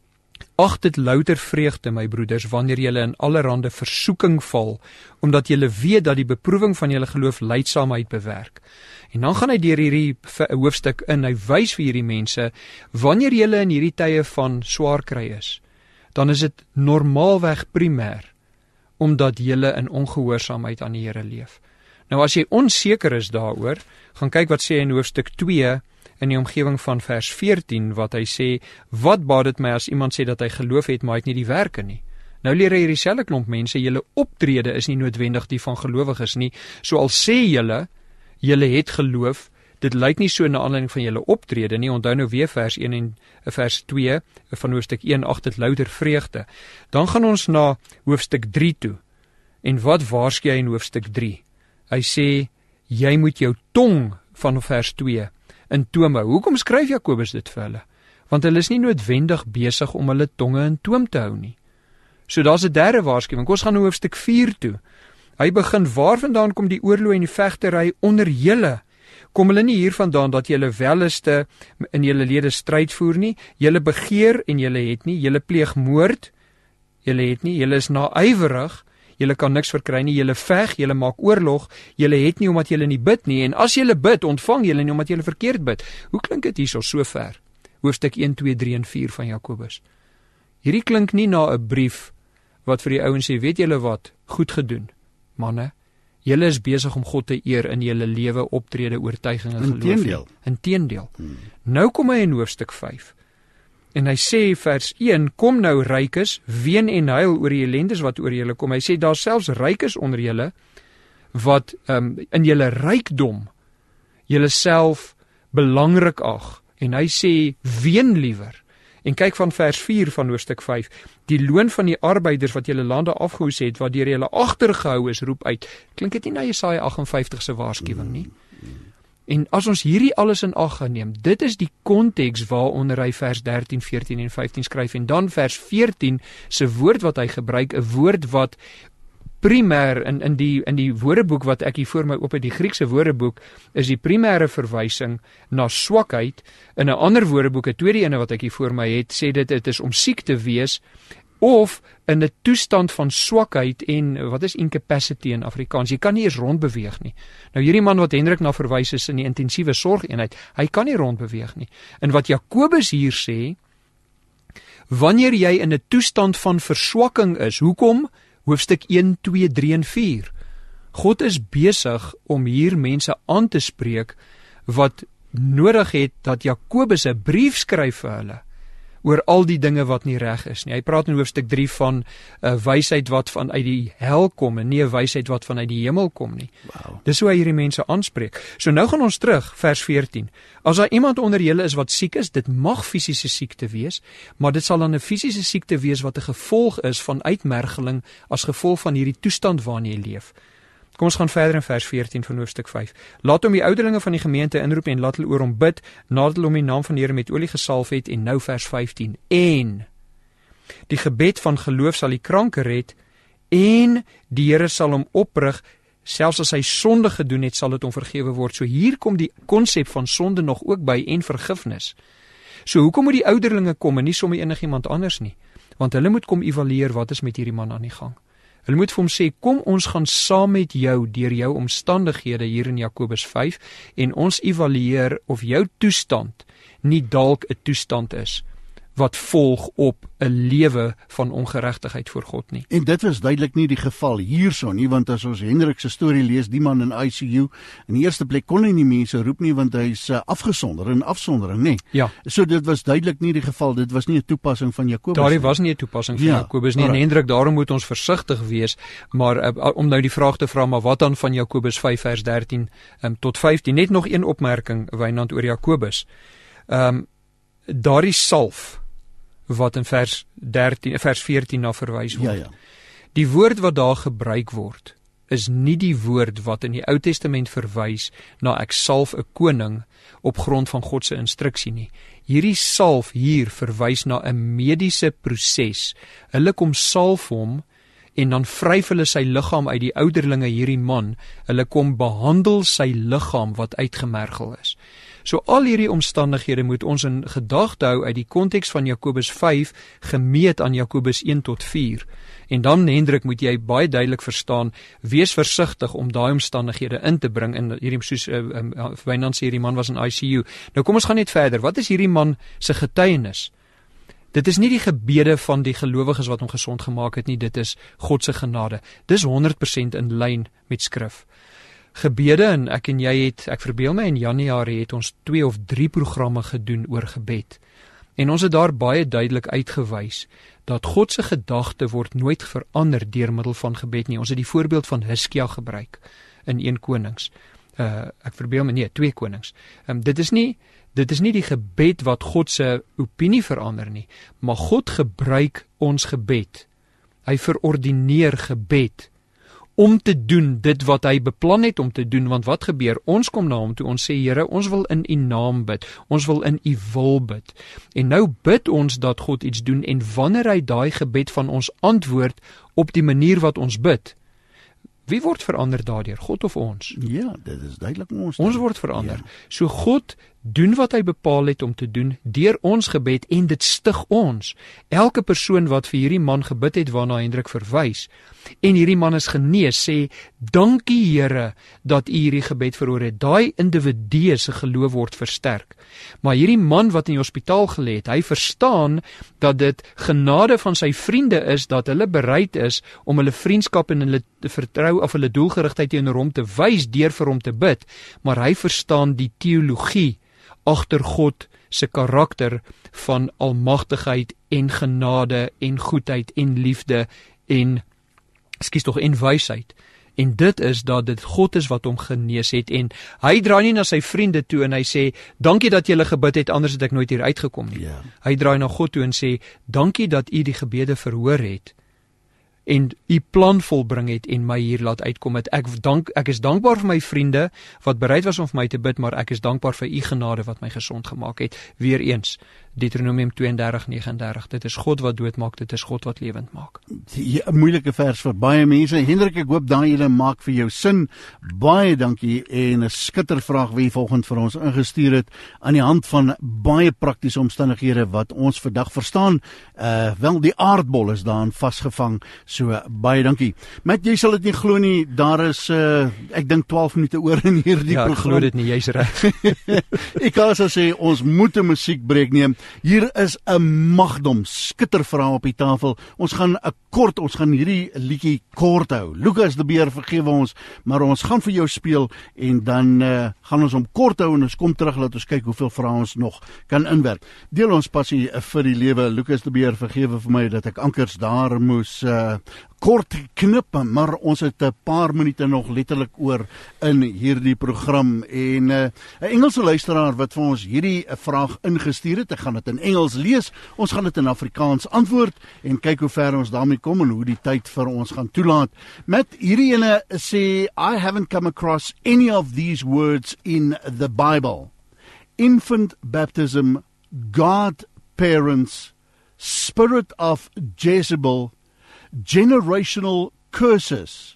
Ag dit louter vreugde, my broeders, wanneer julle in allerhande versoeking val, omdat julle weet dat die beproewing van julle geloof lydsaamheid bewerk. En dan gaan hy deur hierdie hoofstuk in, hy wys vir hierdie mense, wanneer julle in hierdie tye van swaar kry is, dan is dit normaalweg primêr, omdat julle in ongehoorsaamheid aan die Here leef. Nou as jy onseker is daaroor, gaan kyk wat sê hy in hoofstuk twee, in die omgewing van vers veertien, wat hy sê, wat baat dit my as iemand sê dat hy geloof het, maar hy het nie die werke nie. Nou leer hy hierdie selfe klomp mense, julle optrede is nie noodwendig die van gelowiges nie, so al sê julle, julle het geloof, dit lyk nie so na aanleiding van julle optrede nie, onthou nou weer vers een en vers twee, van hoofstuk een, ag dit louter vreugde. Dan gaan ons na hoofstuk drie toe, en wat waarsku hy in hoofstuk drie? Hy sê, jy moet jou tong, van vers twee, in toom hou. Hoekom skryf Jakobus dit vir hulle? Want hulle is nie noodwendig besig om hulle tonge in toom te hou nie. So daar's 'n derde waarskuwing. Ons gaan na hoofstuk vier toe. Hy begin, waarvandaan kom die oorlog en die vegtery onder julle? Kom hulle nie hiervandaan dat julle welleste in julle lede stryd voer nie? Julle begeer en julle het nie, julle pleeg moord, julle het nie, julle is naaiwerig, julle kan niks verkry nie, julle veg, julle maak oorlog, julle het nie omdat julle nie bid nie, en as julle bid, ontvang julle nie omdat julle verkeerd bid. Hoe klink dit hierso so ver? Hoofstuk een, twee, drie en vier van Jakobus. Hierdie klink nie na 'n brief wat vir die ouens sê, weet julle wat, goed gedoen, manne, julle is besig om God te eer in julle lewe, optrede, oortuiging en geloof. Inteendeel. Inteendeel. Hmm. Nou kom hy in hoofstuk vyf. En hy sê vers een, kom nou rykes, ween en huil oor die ellendes wat oor julle kom. Hy sê daar selfs rykes onder julle wat um, in julle rykdom julle self belangrik ag. En hy sê ween liewer. En kyk van vers vier van hoofstuk vyf, die loon van die arbeiders wat julle lande afgehoes het, wat deur julle agtergehou is, roep uit. Klink dit nie na Jesaja agt en vyftig se waarskuwing nie? En as ons hierdie alles in ag geneem, dit is die konteks waaronder hy vers dertien, veertien en vyftien skryf, en dan vers veertien se woord wat hy gebruik, 'n woord wat primêr in in die in die woordeboek wat ek hier voor my oop het, die Griekse woordeboek, is die primêre verwysing na swakheid. In 'n ander woordeboek, 'n tweede ene wat ek hier voor my het, sê dit dit is om siek te wees of in 'n toestand van swakheid en wat is incapacity in Afrikaans? Jy kan nie eens rondbeweeg nie. Nou hierdie man wat Hendrik na verwys is in die intensiewe sorgeenheid, hy kan nie rondbeweeg nie. En wat Jakobus hier sê, wanneer jy in 'n toestand van verswakking is, hoekom? Hoofstuk een, twee, drie en vier. God is besig om hier mense aan te spreek wat nodig het dat Jakobus 'n brief skryf vir hulle oor al die dinge wat nie reg is nie. Hy praat in hoofstuk drie van 'n uh, wysheid wat vanuit die hel kom en nie 'n wysheid wat vanuit die hemel kom nie. Wow. Dis hoe hy hierdie mense aanspreek. So nou gaan ons terug, vers veertien. As daar iemand onder julle is wat siek is, dit mag fisiese siekte wees, maar dit sal dan 'n fisiese siekte wees wat 'n gevolg is van uitmergeling as gevolg van hierdie toestand waarin jy leef. Kom ons gaan verder in vers veertien van hoofstuk vyf. Laat hom die ouderlinge van die gemeente inroep en laat hulle oor hom bid, nadat hulle hom in die naam van die Here met olie gesalf het. En nou vers vyftien. En die gebed van geloof sal die kranke red, en die Here sal hom oprig, selfs as hy sonde gedoen het, sal dit hom vergewe word. So hier kom die konsep van sonde nog ook by, en vergifnis. So hoekom moet die ouderlinge kom en nie sommer enigiemand anders nie? Want hulle moet kom evalueer wat is met hierdie man aan die gang. Hulle moet vir hom sê, kom ons gaan saam met jou deur jou omstandighede hier in Jakobus vyf en ons evalueer of jou toestand nie dalk 'n toestand is wat volg op 'n lewe van ongeregtigheid voor God nie. En dit was duidelik nie die geval hierso nie, want as ons Hendrik se storie lees, die man in I C U, in die eerste plek kon hy nie mense roep nie, want hy's uh, afgesonder in afsondering, nee. Ja. So dit was duidelik nie die geval, dit was nie 'n toepassing van Jakobus. Daar was nie 'n toepassing van ja, Jakobus nie, en Hendrik, daarom moet ons versigtig wees, maar uh, om nou die vraag te vra, maar wat dan van Jakobus vyf vers dertien um, tot vyftien, net nog een opmerking, Wynand, oor Jakobus. Um, daardie salf, wat in vers dertien, vers veertien na verwys word. Ja, ja. Die woord wat daar gebruik word, is nie die woord wat in die Ou Testament verwys na ek salf 'n koning op grond van God se instruksie nie. Hierdie salf hier verwys na 'n mediese proses. Hulle kom salf hom en dan vryf hulle sy liggaam uit die ouderlinge, hierdie man. Hulle kom behandel sy liggaam wat uitgemergel is. So al hierdie omstandighede moet ons in gedagte hou uit die konteks van Jakobus vyf gemeet aan Jakobus een tot vier. En dan, Hendrik, moet jy baie duidelik verstaan, wees versigtig om daai omstandighede in te bring, en hierdie soos uh, uh, Wynand sê, hierdie man was in I C U. Nou kom ons gaan net verder, wat is hierdie man se getuienis? Dit is nie die gebede van die gelowiges wat hom gesond gemaak het nie, dit is God se genade. Dis honderd persent in lyn met skrif. Gebede, en ek en jy het, ek verbeel my in Januarie het ons twee of drie programme gedoen oor gebed. En ons het daar baie duidelik uitgewys dat God se gedagte word nooit verander deur middel van gebed nie. Ons het die voorbeeld van Hiskia gebruik in een Konings. Uh, ek verbeel my nee, twee Konings. Um, dit is nie dit is nie die gebed wat God se opinie verander nie, maar God gebruik ons gebed. Hy verordineer gebed om te doen dit wat hy beplan het om te doen, want wat gebeur? Ons kom na hom toe, ons sê, Here, ons wil in u naam bid, ons wil in u wil bid, en nou bid ons dat God iets doen, en wanneer hy daai gebed van ons antwoord op die manier wat ons bid, wie word verander daardeur, God of ons? Ja, dit is duidelik ons. Ons word verander. Ja. So God doen wat hy bepaal het om te doen, deur ons gebed, en dit stig ons. Elke persoon wat vir hierdie man gebid het, waarna Hendrik verwys, en hierdie man is genees, sê, dankie Here, dat u hierdie gebed verhoor het. Daai individue se geloof word versterk. Maar hierdie man wat in die hospitaal gelê het, hy verstaan dat dit genade van sy vriende is, dat hulle bereid is om hulle vriendskap en hulle vertrou of hulle doelgerigtheid teenoor hom te wys deur vir hom te bid, maar hy verstaan die teologie agter God se karakter van almagtigheid en genade en goedheid en liefde en ekskuus tog en wysheid. En dit is dat dit God is wat hom genees het, en hy draai nie na sy vriende toe en hy sê, dankie dat julle gebid het, anders het ek nooit hier uitgekom nie. Ja. Hy draai na God toe en sê, dankie dat u die gebede verhoor het en u plan volbring het en my hier laat uitkom het. Ek, dank, ek is dankbaar vir my vriende wat bereid was om vir my te bid, maar ek is dankbaar vir u genade wat my gesond gemaak het. Weereens, Deuteronomium tweeëndertig negenendertig, dit is God wat doodmaak, dit is God wat lewend maak. Die moeilike vers vir baie mense. Hendrik, ek hoop daai julle maak vir jou sin. Baie dankie, en 'n skittervraag wie volgende vir ons ingestuur het, aan die hand van baie praktiese omstandighede wat ons vandag verstaan. Uh, wel, die aardbol is daarin vasgevang, so baie dankie. Met jy sal dit nie glo nie, daar is, uh, ek dink twaalf minute oor in hierdie ja, program. Ja, ek glo dit nie, jy's reg. Ek kan so sê, ons moet 'n musiekbreek neem. Hier is 'n magdom skittervraag op die tafel. Ons gaan 'n kort, ons gaan hierdie liedjie kort hou. Lucas de Beer, vergewe ons, maar ons gaan vir jou speel, en dan uh, gaan ons hom kort hou, en ons kom terug, laat ons kyk hoeveel vrae ons nog kan inwerk. Deel ons passie vir die lewe. Lucas de Beer, vergewe vir my dat ek ankers daar moes uh, kort knip, maar ons het 'n paar minute nog letterlik oor in hierdie program, en 'n uh, Engelse luisteraar wat vir ons hierdie uh, vraag ingestuur het, ek gaan dit in Engels lees, ons gaan dit in Afrikaans antwoord, en kyk hoe ver ons daarmee kom, en hoe die tyd vir ons gaan toelaat. Met hierdie ene sê, I haven't come across any of these words in the Bible. Infant baptism, God parents, spirit of Jezebel, generational curses.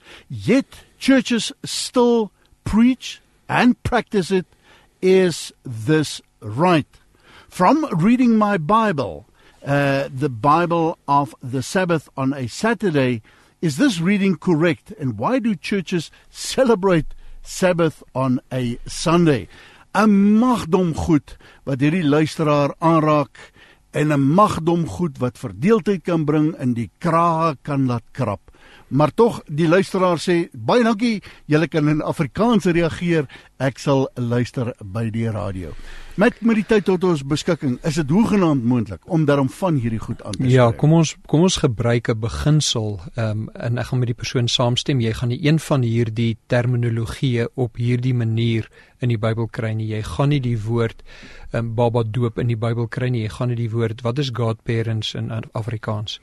Yet churches still preach and practice it. Is this right? From reading my Bible, uh, the Bible of the Sabbath on a Saturday, is this reading correct? And why do churches celebrate Sabbath on a Sunday? 'n Magdom goed wat hierdie luisteraar aanraak. en 'n magdom goed wat verdeeldheid kan bring en die kraag kan laat krap. Maar tog, die luisteraar sê, baie dankie, julle kan in Afrikaans reageer, ek sal luister by die radio. Met met die tyd tot ons beskikking, is dit hoegenaamd moontlik om daarom van hierdie goed aan te spreek? Ja, kom ons kom ons gebruik 'n beginsel, um, en ek gaan met die persoon saamstem, jy gaan nie een van hierdie terminologie op hierdie manier in die Bybel kry nie. Jy gaan nie die woord um, baba doop in die Bybel kry nie. Jy gaan nie die woord, wat is godparents in Afrikaans?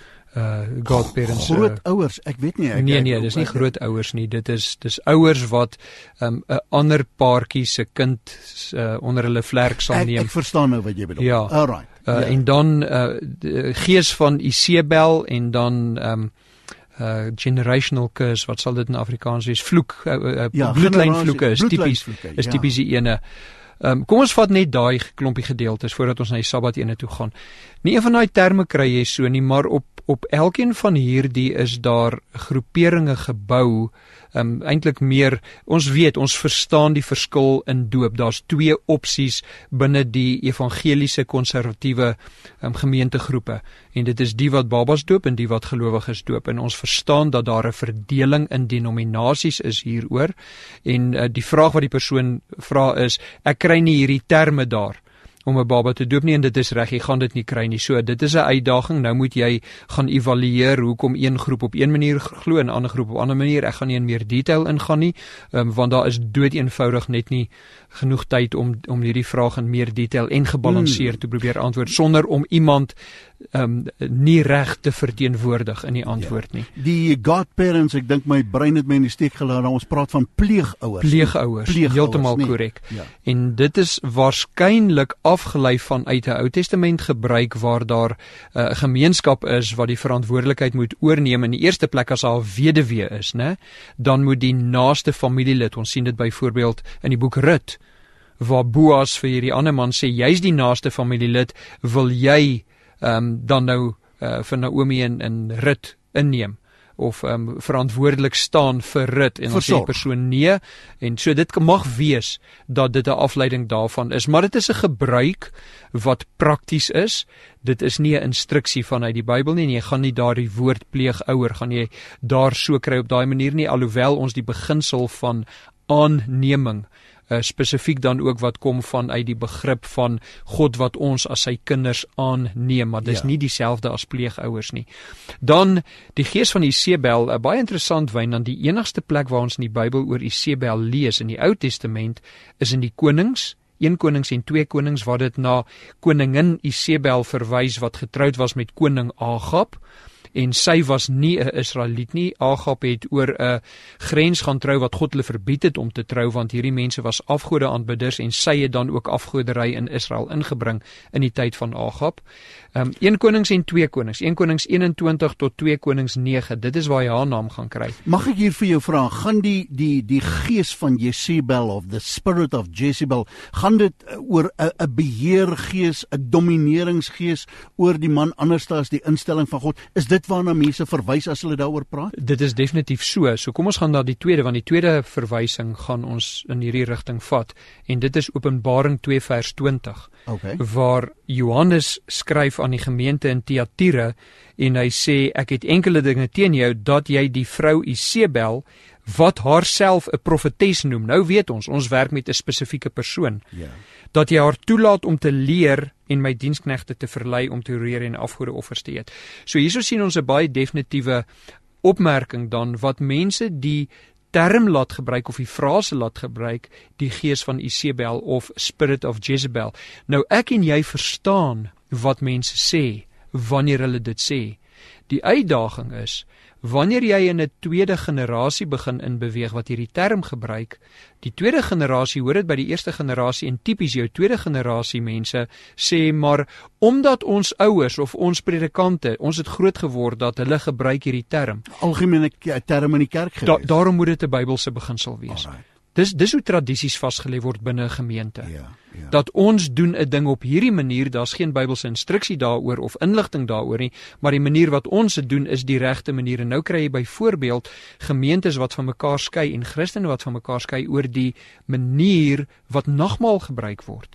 Uh, godparents, grootouers, ek weet nie ek, nee nee, dis nie grootouers nie, dit is dis ouers wat 'n um, ander paartjie se kind uh, onder hulle vlerk sal ek, neem. Ek verstaan nou wat jy bedoel. Ja. Alright. Uh, ja. En dan uh, die gees van Isebel en dan um, uh, generational curse, wat sal dit in Afrikaans wees? Vloek, uh, uh, ja, bloedlynvloeke is tipies, is ja. tipies die ene. Um, kom ons vat net daai klompie gedeeltes voordat ons na die Sabbat ene toe gaan. Nie een van daai terme kry jy so nie, maar op op elkeen van hierdie is daar groeperinge gebou, um, eintlik meer, ons weet, ons verstaan die verskil in doop, daar's twee opsies binne die evangeliese konservatiewe um, gemeentegroepe, en dit is die wat babas doop en die wat gelowiges doop, en ons verstaan dat daar 'n verdeling in denominasies is hieroor, en uh, die vraag wat die persoon vra is, ek kry nie hierdie terme daar om 'n baba te doop nie, en dit is reg, jy gaan dit nie kry nie. So dit is 'n uitdaging. Nou moet jy gaan evalueer hoekom een groep op een manier glo en 'n ander groep op 'n ander manier. Ek gaan nie in meer detail ingaan nie, um, want daar is doeteenvoudig net nie genoeg tyd om om hierdie vraag in meer detail en gebalanseerd te probeer antwoord sonder om iemand um, nie reg te verteenwoordig in die antwoord ja. nie. Die godparents, ek dink my brein het my in die steek gelaat, ons praat van pleegouers. Pleegouers, pleegouers heeltemal nee. korrek. Ja. En dit is waarskynlik afgelei van uit 'n Ou Testament gebruik waar daar 'n uh, gemeenskap is wat die verantwoordelikheid moet oorneem. In die eerste plek as daar 'n weduwee is, né, dan moet die naaste familielid, ons sien dit byvoorbeeld in die boek Rut, waar Boas vir hierdie ander man sê, jy's die naaste familielid, wil jy um, dan nou uh, vir Naomi en, en Rut inneem of um, verantwoordelik staan vir Rut, en dan sê die persoon nee, en so dit mag wees dat dit 'n afleiding daarvan is, maar dit is 'n gebruik wat prakties is. Dit is nie 'n instruksie vanuit die Bybel nie, en jy gaan nie daar die woord pleegouer gaan jy daar so kry op daai manier nie, alhoewel ons die beginsel van aanneming Uh, spesifiek dan ook wat kom vanuit die begrip van God wat ons as sy kinders aanneem, maar dis ja. nie dieselfde as pleegouers nie. Dan die gees van Isebel, uh, baie interessant wyn, dan die enigste plek waar ons in die Bybel oor Isebel lees in die Ou Testament is in die Konings, een Konings en twee Konings, waar dit na koningin Isebel verwys wat getroud was met koning Agab, en sy was nie 'n Israeliet nie. Agab het oor 'n grens gaan trou wat God hulle verbied het om te trou, want hierdie mense was afgode aanbidders, en sy het dan ook afgodery in Israel ingebring in die tyd van Agab. Um, een Konings en twee Konings, een Konings eenentwintig tot twee Konings nege, dit is waar jy haar naam gaan kry. Mag ek hier vir jou vra, gaan die die die gees van Jezebel of the spirit of Jezebel, gaan dit oor 'n 'n beheergees, 'n domineringsgees oor die man anders as die instelling van God? Is dit waarna mense verwys as hulle daaroor praat? Dit is definitief so. So kom ons gaan na die tweede, want die tweede verwysing gaan ons in hierdie rigting vat, en dit is Openbaring twee vers twintig. Okay. Waar Johannes skryf aan die gemeente in Thyatira, en hy sê, ek het enkele dinge teen jou, dat jy die vrou Isebel, wat haarself 'n profetes noem, nou weet ons, ons werk met 'n spesifieke persoon, ja. dat jy haar toelaat om te leer en my diensknegte te verlei om te roeer en afgode offers te eet. So hierso sien ons 'n baie definitiewe opmerking dan, wat mense die term laat gebruik of die frase laat gebruik, die gees van Isebel of spirit of Jezebel. Nou ek en jy verstaan wat mense sê wanneer hulle dit sê. Die uitdaging is, wanneer jy in 'n tweede generasie begin inbeweeg wat hierdie term gebruik, die tweede generasie hoor dit by die eerste generasie, en tipies jou tweede generasie mense sê, maar omdat ons ouers of ons predikante, ons het groot geword dat hulle gebruik hierdie term. Algemene term in die kerk gewees. Da, daarom moet dit 'n Bybelse beginsel wees. Alright. Dis dis hoe tradisies vasgelê word binne 'n gemeente. Ja, ja. Dat ons doen 'n ding op hierdie manier, daar's geen Bybelse instruksie daaroor of inligting daaroor nie, maar die manier wat ons dit doen is die regte manier. En nou kry jy byvoorbeeld gemeentes wat van mekaar skei en Christene wat van mekaar skei oor die manier wat nagmaal gebruik word.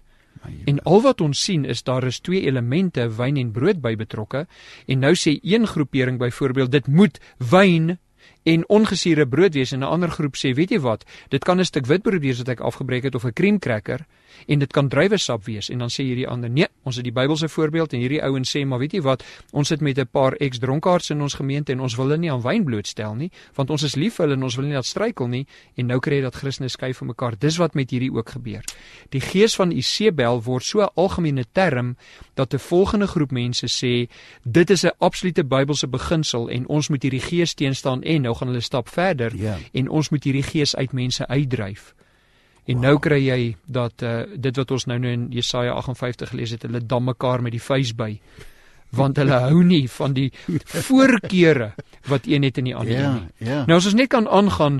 En al wat ons sien is daar is twee elemente, wyn en brood by betrokke, en nou sê een groepering byvoorbeeld, dit moet wyn en ongesuurde brood wees, en 'n ander groep sê, weet jy wat, dit kan 'n stuk witbrood wees wat ek afgebreek het, of 'n creamcracker, en dit kan druiwesap wees, en dan sê hierdie ander, nee, ons het die Bybelse voorbeeld, en hierdie ouens sê, maar weet jy wat, ons sit met 'n paar ex-dronkaards in ons gemeente, en ons wil hulle nie aan wyn blootstel nie, want ons is lief vir hulle, en ons wil nie dat struikel nie, en nou kry jy dat Christene skei van mekaar. Dis wat met hierdie ook gebeur. Die gees van Isebel word so 'n algemene term, dat 'n volgende groep mense sê, dit is 'n absolute Bybelse beginsel, en ons moet hierdie gees teenstaan, en nou gaan hulle stap verder, Ja. en ons moet hierdie gees uit mense uitdryf. En Wow. nou kry jy dat uh, dit wat ons nou nou in Jesaja agt en vyftig gelees het, hulle dam mekaar met die vuis by, want hulle hou nie van die voorkeure wat een het in die ander Ja, nie. ja. Nou as ons net kan aangaan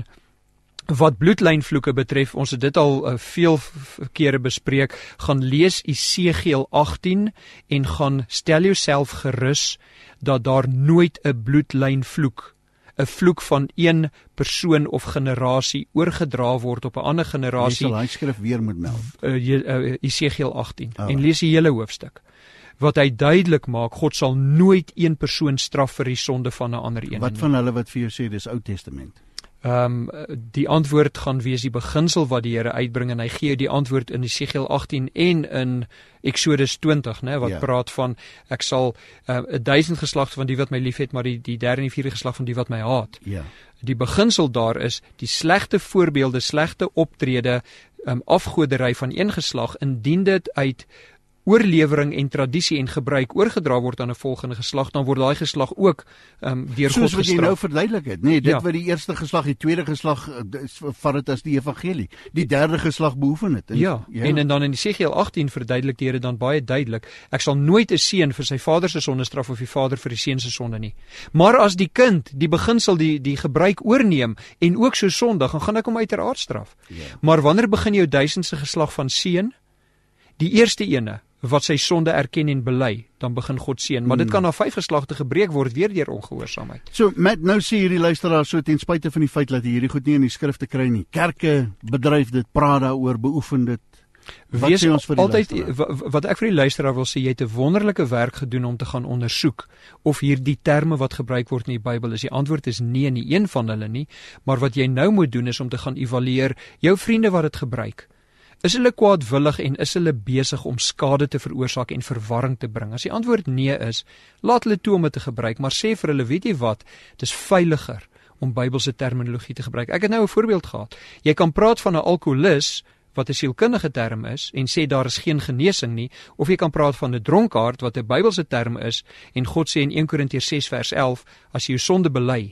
wat bloedlynvloeke betref, ons het dit al uh, veel kere bespreek, gaan lees Esegiel agttien en gaan stel jouself gerus dat daar nooit 'n bloedlynvloek 'n vloek van een persoon of generasie oorgedra word op 'n ander Jy generasie. sal hy skrif weer moet meld. Uh, uh, Esegiel agttien Oh. en lees die hele hoofstuk. Wat hy duidelik maak, God sal nooit een persoon straf vir die sonde van 'n ander een. Wat van hulle wat vir jou sê dis Ou Testament? Ehm um, die antwoord gaan wees die beginsel wat die Here uitbring, en hy gee die antwoord in Esegiel agttien en in Exodus twintig, né, wat Ja. praat van ek sal 'n uh, duisend geslag van die wat my liefhet, maar die die derde en die vierde geslag van die wat my haat. Ja. Die beginsel daar is die slegte voorbeelde, slegte optrede, um, afgodery van een geslag, indien dit uit oorlewering en tradisie en gebruik oorgedra word aan 'n volgende geslag, dan word daai geslag ook um, deur God Soos wat jy nou gestraf. verduidelik het, nee, dit Ja. wat die eerste geslag, die tweede geslag uh, dis- vat dit as die evangelie. Die derde geslag beoefen dit. En- Ja, en, en dan in Esegiel agttien verduidelik die Here dan baie duidelik, ek sal nooit 'n seun vir sy vader se sonde straf of die vader vir die seun se sonde nie. Maar as die kind die beginsel die die gebruik oorneem en ook so sondig, dan gaan ek hom uiteraard straf. Ja. Maar wanneer begin jou duisendste geslag van seën? Die eerste ene wat sy sonde erken en bely, dan begin God seën. Maar dit kan na vyf geslagte gebreek word weer deur ongehoorsaamheid. So, Matt, nou sê hierdie luisteraar so ten spyte van die feit dat hy hierdie goed nie in die skrifte kry nie. Kerke bedryf dit, praat daaroor, beoefen dit. Wat Wees sê ons vir die altyd luisteraar? wa- wat ek vir die luisteraar wil sê, jy het 'n wonderlike werk gedoen om te gaan ondersoek of hierdie terme wat gebruik word in die Bybel is. Die antwoord is nee, nie een van hulle nie, maar wat jy nou moet doen is om te gaan evalueer jou vriende wat dit gebruik. Is hulle kwaadwillig en is hulle besig om skade te veroorsaak en verwarring te bring? As die antwoord nee is, laat hulle toe om dit te gebruik, maar sê vir hulle, weet jy wat, dis veiliger om Bybelse terminologie te gebruik. Ek het nou 'n voorbeeld gehad. Jy kan praat van 'n alkoholist wat 'n sielkundige term is en sê daar is geen genesing nie, of jy kan praat van 'n dronkaard wat 'n Bybelse term is en God sê in een Korintiërs ses vers elf, as jy jou sonde bely,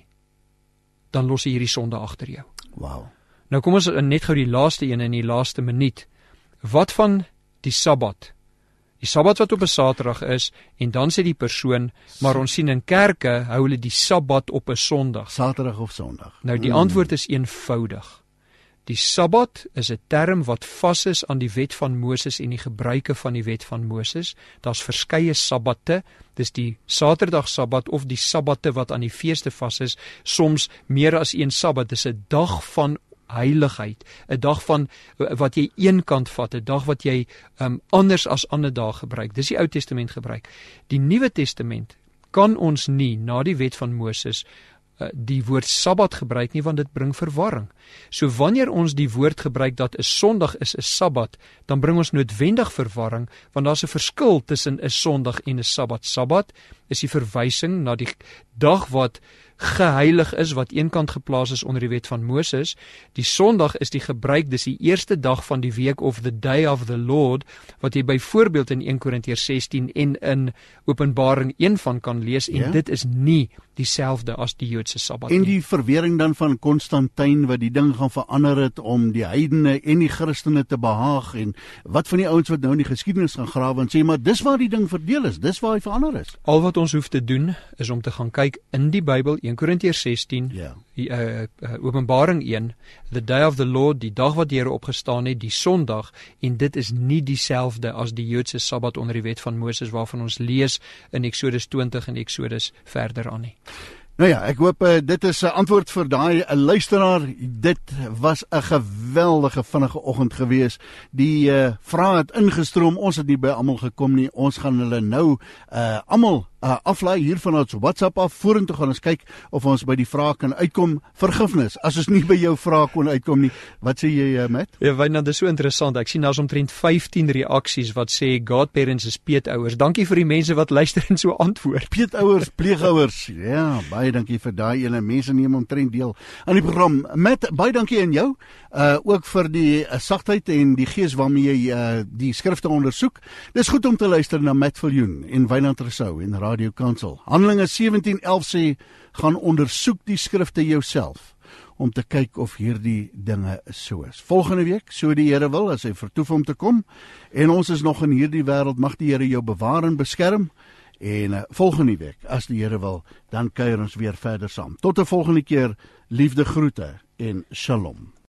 dan los jy hierdie sonde agter jou. Wow. Nou kom ons net gou die laaste een in die laaste minuut. Wat van die Sabbat? Die Sabbat wat op 'n Saterdag is, en dan sê die persoon, maar ons sien in kerke hou hulle die Sabbat op 'n Sondag. Saterdag of Sondag? Nou die antwoord is eenvoudig. Die Sabbat is 'n term wat vas is aan die wet van Moses en die gebruike van die wet van Moses. Daar's verskeie Sabbatte, dis die Saterdag Sabbat of die Sabbatte wat aan die feeste vas is, soms meer as een Sabbat. Dis 'n dag van heiligheid, 'n dag van wat jy een kant vat, 'n dag wat jy um, anders as ander dae gebruik. Dis die Ou Testament gebruik. Die Nuwe Testament kan ons nie na die wet van Moses uh, die woord Sabbat gebruik nie, want dit bring verwarring. So wanneer ons die woord gebruik dat 'n Sondag is 'n Sabbat, dan bring ons noodwendig verwarring, want daar's 'n verskil tussen 'n Sondag en 'n Sabbat. Sabbat is die verwysing na die dag wat geheilig is, wat eenkant geplaas is onder die wet van Moses. Die Sondag is die gebruik, dis die eerste dag van die week of the day of the Lord, wat jy byvoorbeeld in een Korintiërs sestien en in Openbaring een van kan lees, en Ja? dit is nie dieselfde as die Joodse Sabbat En nie. die verwering dan van Konstantin wat die ding gaan verander het om die heidene en die Christene te behaag, en wat van die ouens wat nou in die geskiedenis gaan grawe en sê maar dis waar die ding verdeel is, dis waar hy verander is. Al wat ons hoef te doen is om te gaan kyk in die Bybel, een Korintiërs sestien, Ja. die, uh, uh, Openbaring een, the day of the Lord, die dag wat die Here opgestaan het, die Sondag, en dit is nie dieselfde as die Joodse Sabbat onder die wet van Moses waarvan ons lees in Exodus twintig en Exodus verder aan nie. Nou ja, ek hoop uh, dit is 'n antwoord vir daai 'n luisteraar. Dit was 'n geweldige vinnige oggend gewees. Die uh, vrae het ingestroom. Ons het nie by almal gekom nie. Ons gaan hulle nou uh, almal uh, aflaai hier van ons WhatsApp af. Vorentoe gaan ons kyk of ons by die vrae kan uitkom. Vergifnis as ons nie by jou vrae kon uitkom nie. Wat sê jy, uh, Matt? Ja, Wynand, dit is so interessant. Ek sien daar's omtrent vyftien reaksies wat sê godparents is peetouers. Dankie vir die mense wat luister en so antwoord. Peetouers, pleegouers. Ja, baie dankie vir daai ene. Mense neem omtrent deel aan die program. Matt, baie dankie aan jou. Uh ook vir die uh, sagtheid en die gees waarmee jy uh, die skrifte ondersoek. Dis goed om te luister na Matt Viljoen en Wynand Rousseau en Radio Kansel. Handelinge sewentien elf sê, gaan ondersoek die skrifte jouself om te kyk of hierdie dinge so is. Volgende week, so die Here wil, as hy vertoef om te kom, en ons is nog in hierdie wêreld, mag die Here jou bewaar en beskerm. En uh, volgende week, as die Here wil, dan kuier ons weer verder saam. Tot 'n volgende keer, liefde groete en shalom.